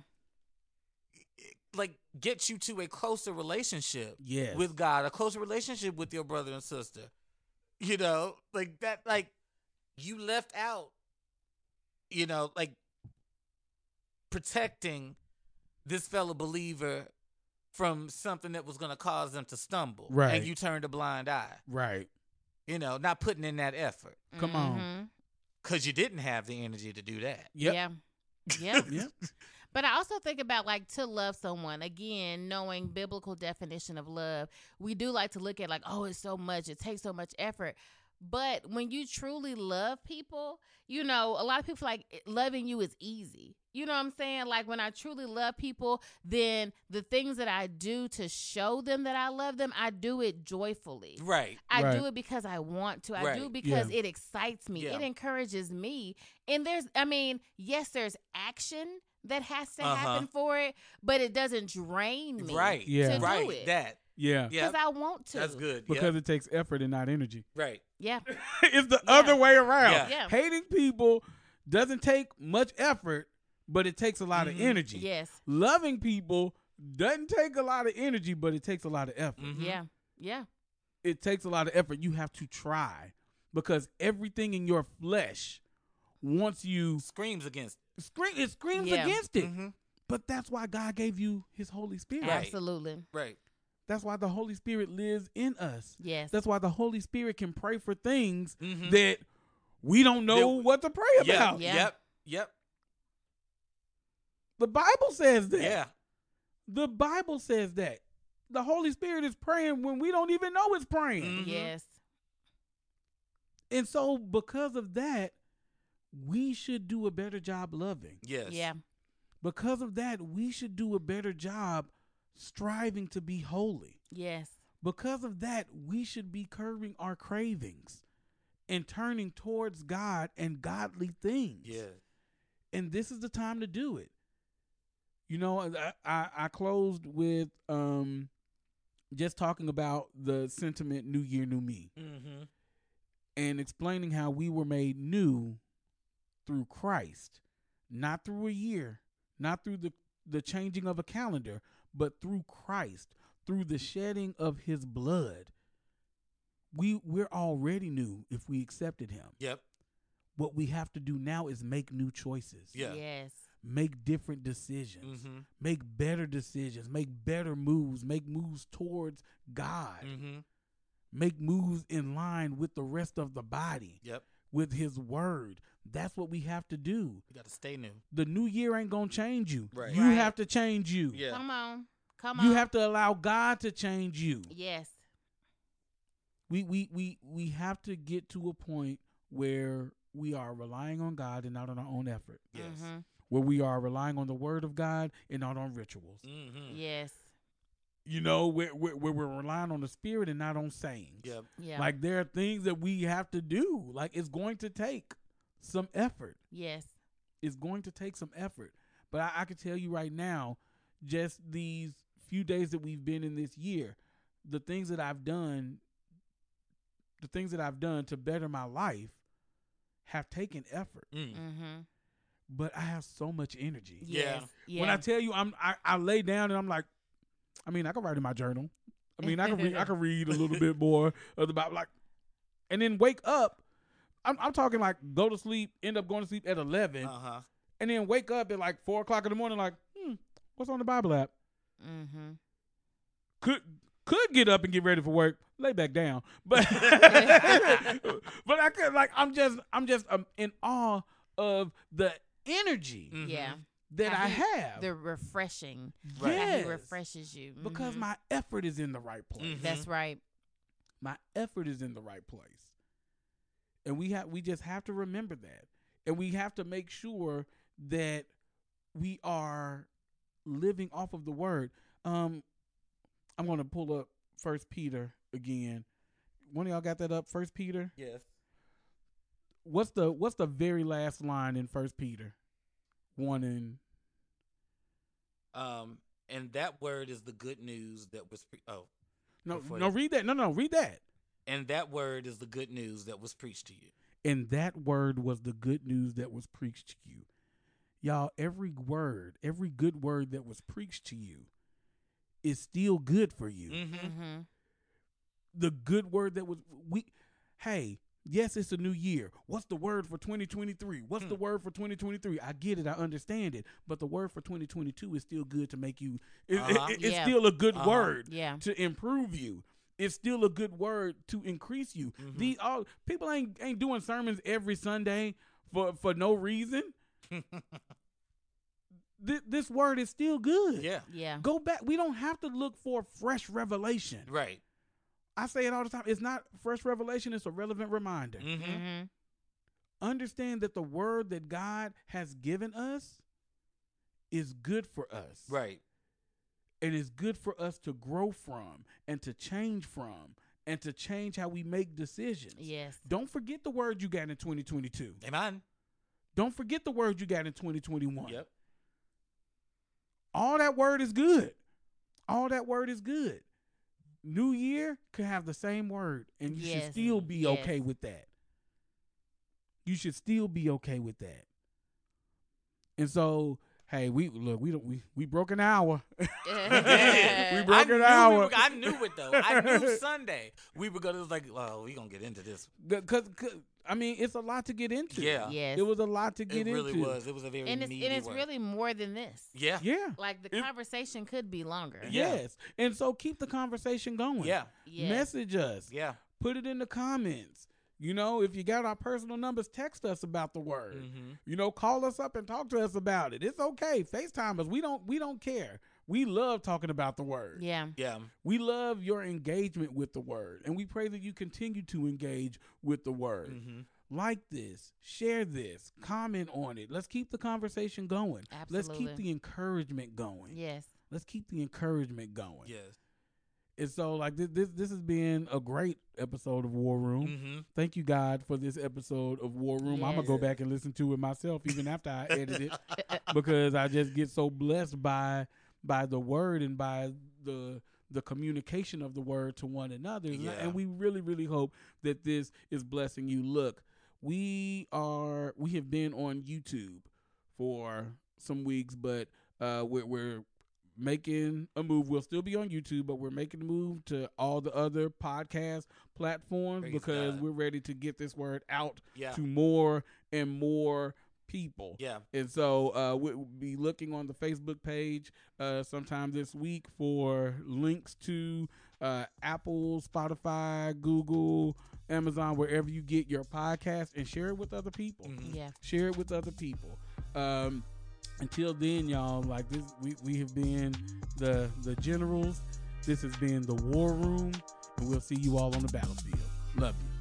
Speaker 3: like get you to a closer relationship
Speaker 1: Yes.
Speaker 3: with God, a closer relationship with your brother and sister. You know, like that, like you left out, you know, like protecting this fellow believer from something that was going to cause them to stumble.
Speaker 1: Right.
Speaker 3: And you turned a blind eye.
Speaker 1: Right.
Speaker 3: You know, not putting in that effort
Speaker 1: Come on.
Speaker 2: Mhm.
Speaker 3: because you didn't have the energy to do that.
Speaker 1: Yep.
Speaker 2: Yeah. Yep.
Speaker 1: Yep.
Speaker 2: But I also think about like to love someone, again, knowing biblical definition of love. We do like to look at like, oh, it's so much, it takes so much effort. But when you truly love people, you know, a lot of people feel like it- loving you is easy. You know what I'm saying? Like when I truly love people, then the things that I do to show them that I love them, I do it joyfully.
Speaker 3: Right.
Speaker 2: I
Speaker 1: Right.
Speaker 2: do it because I want to. I
Speaker 3: Right.
Speaker 2: do it because
Speaker 1: Yeah.
Speaker 2: it excites me.
Speaker 3: Yeah.
Speaker 2: It encourages me. And there's, I mean, yes, there's action that has to
Speaker 3: Uh-huh.
Speaker 2: happen for it, but it doesn't drain me.
Speaker 3: Right.
Speaker 1: Yeah.
Speaker 2: To do
Speaker 3: Right.
Speaker 2: it.
Speaker 3: That.
Speaker 1: Yeah.
Speaker 3: Yeah.
Speaker 2: Because I want to.
Speaker 3: That's good.
Speaker 1: Because
Speaker 3: Yep.
Speaker 1: it takes effort and not energy.
Speaker 3: Right.
Speaker 2: Yeah.
Speaker 1: It's the
Speaker 2: Yeah.
Speaker 1: other way around.
Speaker 3: Yeah.
Speaker 2: Yeah.
Speaker 1: Hating people doesn't take much effort, but it takes a lot
Speaker 3: Mhm.
Speaker 1: of energy.
Speaker 2: Yes.
Speaker 1: Loving people doesn't take a lot of energy, but it takes a lot of effort.
Speaker 3: Mhm.
Speaker 2: Yeah. Yeah.
Speaker 1: It takes a lot of effort. You have to try because everything in your flesh wants you
Speaker 3: Screams against.
Speaker 1: scream. It screams
Speaker 2: Yeah.
Speaker 1: against it.
Speaker 3: Mhm.
Speaker 1: But that's why God gave you His Holy Spirit.
Speaker 3: Right.
Speaker 2: Absolutely.
Speaker 3: Right.
Speaker 1: That's why the Holy Spirit lives in us.
Speaker 2: Yes.
Speaker 1: That's why the Holy Spirit can pray for things
Speaker 3: Mhm.
Speaker 1: that we don't know
Speaker 3: That-
Speaker 1: what to pray
Speaker 3: Yep.
Speaker 1: about.
Speaker 2: Yeah.
Speaker 3: Yep. Yep.
Speaker 1: The Bible says that.
Speaker 3: Yeah.
Speaker 1: The Bible says that. The Holy Spirit is praying when we don't even know it's praying.
Speaker 3: Mhm.
Speaker 2: Yes.
Speaker 1: And so because of that, we should do a better job loving.
Speaker 3: Yes.
Speaker 2: Yeah.
Speaker 1: Because of that, we should do a better job striving to be holy.
Speaker 2: Yes.
Speaker 1: Because of that, we should be curbing our cravings and turning towards God and godly things.
Speaker 3: Yeah.
Speaker 1: And this is the time to do it. You know, I, I, I closed with um, just talking about the sentiment New Year, New Me,
Speaker 3: Mm-hmm.
Speaker 1: and explaining how we were made new through Christ, not through a year, not through the, the changing of a calendar, but through Christ, through the shedding of His blood. We, we're already new if we accepted Him.
Speaker 3: Yep.
Speaker 1: What we have to do now is make new choices.
Speaker 3: Yeah.
Speaker 2: Yes.
Speaker 1: Make different decisions.
Speaker 3: Mm-hmm.
Speaker 1: Make better decisions. Make better moves. Make moves towards God.
Speaker 3: Mm-hmm.
Speaker 1: Make moves in line with the rest of the body,
Speaker 3: Yep.
Speaker 1: with His word. That's what we have to do.
Speaker 3: You got to stay new.
Speaker 1: The new year ain't going to change you.
Speaker 3: Right.
Speaker 1: You
Speaker 2: Right.
Speaker 1: have to change you.
Speaker 3: Yeah.
Speaker 2: Come on. Come on.
Speaker 1: You have to allow God to change you.
Speaker 2: Yes.
Speaker 1: We, we, we, we have to get to a point where we are relying on God and not on our own effort.
Speaker 3: Yes.
Speaker 2: Mm-hmm.
Speaker 1: Where we are relying on the word of God and not on rituals.
Speaker 3: Mm-hmm.
Speaker 2: Yes.
Speaker 1: You know, where, where, where we're relying on the spirit and not on sayings.
Speaker 3: Yep.
Speaker 2: Yeah.
Speaker 1: Like there are things that we have to do. Like it's going to take some effort.
Speaker 2: Yes.
Speaker 1: It's going to take some effort. But I, I can tell you right now, just these few days that we've been in this year, the things that I've done, the things that I've done to better my life have taken effort.
Speaker 3: Mm.
Speaker 2: Mm-hmm.
Speaker 1: But I have so much energy.
Speaker 3: Yeah.
Speaker 2: Yes. Yeah.
Speaker 1: When I tell you, I'm I, I lay down and I'm like, I mean, I can write in my journal. I mean, I can read. I can read a little bit more of the Bible, like, and then wake up. I'm, I'm talking like go to sleep, end up going to sleep at eleven,
Speaker 3: Uh-huh.
Speaker 1: and then wake up at like four o'clock in the morning. Like, hmm, what's on the Bible app?
Speaker 2: mm-hmm.
Speaker 1: Could could get up and get ready for work, lay back down, but but I could like I'm just I'm just um, in awe of the energy
Speaker 3: Mhm.
Speaker 2: Yeah.
Speaker 1: that
Speaker 2: How
Speaker 1: I
Speaker 2: he-
Speaker 1: have.
Speaker 2: The refreshing.
Speaker 3: Right.
Speaker 2: How
Speaker 1: Yes.
Speaker 2: he refreshes you.
Speaker 1: Because
Speaker 2: Mhm.
Speaker 1: my effort is in the right place.
Speaker 3: Mhm.
Speaker 2: That's right.
Speaker 1: My effort is in the right place. And we have we just have to remember that. And we have to make sure that we are living off of the word. Um I'm going to pull up First Peter again. One of y'all got that up? First Peter?
Speaker 3: Yes.
Speaker 1: What's the what's the very last line in First Peter? One and
Speaker 3: Um, and that word is the good news that was pre- oh,
Speaker 1: no
Speaker 3: Before
Speaker 1: no
Speaker 3: that.
Speaker 1: read that. No, no, read that.
Speaker 3: and that word is the good news that was preached to you.
Speaker 1: And that word was the good news that was preached to you. Y'all, every word, every good word that was preached to you is still good for you.
Speaker 3: Mm-hmm.
Speaker 2: Mm-hmm.
Speaker 1: The good word that was we hey, yes, it's a new year. What's the word for twenty twenty-three? What's
Speaker 3: Hmm.
Speaker 1: the word for twenty twenty-three? I get it, I understand it, but the word for twenty twenty-two is still good to make you it, it-
Speaker 3: Uh-huh.
Speaker 1: it- it's
Speaker 2: Yeah.
Speaker 1: still a good
Speaker 3: Uh-huh.
Speaker 1: word
Speaker 2: Yeah.
Speaker 1: to improve you. is still a good word to increase you.
Speaker 3: Mhm.
Speaker 1: These all people ain't ain't doing sermons every Sunday for for no reason. Th- this word is still good.
Speaker 3: Yeah.
Speaker 2: Yeah.
Speaker 1: Go back. We don't have to look for fresh revelation.
Speaker 3: Right.
Speaker 1: I say it all the time. It's not fresh revelation. It's a relevant reminder.
Speaker 3: Mm-hmm.
Speaker 2: Mm-hmm.
Speaker 1: Understand that the word that God has given us is good for us.
Speaker 3: Right.
Speaker 1: It is good for us to grow from and to change from and to change how we make decisions.
Speaker 2: Yes.
Speaker 1: Don't forget the word you got in twenty twenty-two.
Speaker 3: Amen.
Speaker 1: Don't forget the word you got in twenty twenty-one.
Speaker 3: Yep.
Speaker 1: All that word is good. All that word is good. New year could have the same word, and you
Speaker 2: Yes.
Speaker 1: should still be
Speaker 2: Yes.
Speaker 1: okay with that. You should still be okay with that. And so, hey, we look, we don't we we broke an hour.
Speaker 3: We
Speaker 1: We broke
Speaker 3: I
Speaker 1: an
Speaker 3: knew we
Speaker 1: hour.
Speaker 3: were- I knew it though. I knew Sunday we were gonna like, oh, we gonna get into this.
Speaker 1: Because I mean, it's a lot to get into.
Speaker 3: Yeah.
Speaker 2: Yes.
Speaker 1: It was a lot to get
Speaker 3: It really
Speaker 1: into.
Speaker 3: was. It was a very
Speaker 2: and it's
Speaker 3: meaty
Speaker 2: and it's
Speaker 3: word.
Speaker 2: really more than this.
Speaker 3: yeah.
Speaker 1: Yeah.
Speaker 2: Like the
Speaker 1: It-
Speaker 2: conversation could be longer.
Speaker 3: Yeah.
Speaker 1: Yes. And so keep the conversation going.
Speaker 3: Yeah.
Speaker 2: Yes.
Speaker 1: Message us.
Speaker 3: Yeah.
Speaker 1: Put it in the comments. You know, if you got our personal numbers, text us about the word.
Speaker 3: Mm-hmm.
Speaker 1: You know, call us up and talk to us about it. It's okay. FaceTime us. We don't we don't care. We love talking about the word.
Speaker 2: Yeah.
Speaker 3: Yeah.
Speaker 1: We love your engagement with the word. And we pray that you continue to engage with the word.
Speaker 3: Mm-hmm.
Speaker 1: Like this, share this, comment on it. Let's keep the conversation going. Let's keep
Speaker 2: Absolutely.
Speaker 1: the encouragement going.
Speaker 2: Yes.
Speaker 1: Let's keep the encouragement going.
Speaker 3: Yes.
Speaker 1: And so, like this, this, this has been a great episode of War Room.
Speaker 3: Mm-hmm.
Speaker 1: Thank you, God, for this episode of War Room. I'm gonna
Speaker 2: Yes.
Speaker 1: go back and listen to it myself, even after I edit it, because I just get so blessed by by the word and by the the communication of the word to one another. And-
Speaker 3: Yeah.
Speaker 1: And we really, really hope that this is blessing you. Look, we are we have been on YouTube for some weeks, but uh, we're, we're making a move. We'll still be on YouTube, but we're making a move to all the other podcast platforms
Speaker 3: Praise
Speaker 1: because
Speaker 3: God.
Speaker 1: we're ready to get this word out
Speaker 3: Yeah.
Speaker 1: to more and more people.
Speaker 3: Yeah.
Speaker 1: And so uh, we'll be looking on the Facebook page uh, sometime this week for links to uh, Apple, Spotify, Google, Amazon, wherever you get your podcast, and share it with other people.
Speaker 3: Mhm.
Speaker 2: Yeah.
Speaker 1: Share it with other people. Um, until then, y'all, like this, we, we have been the the generals. This has been the War Room, and we'll see you all on the battlefield. Love you.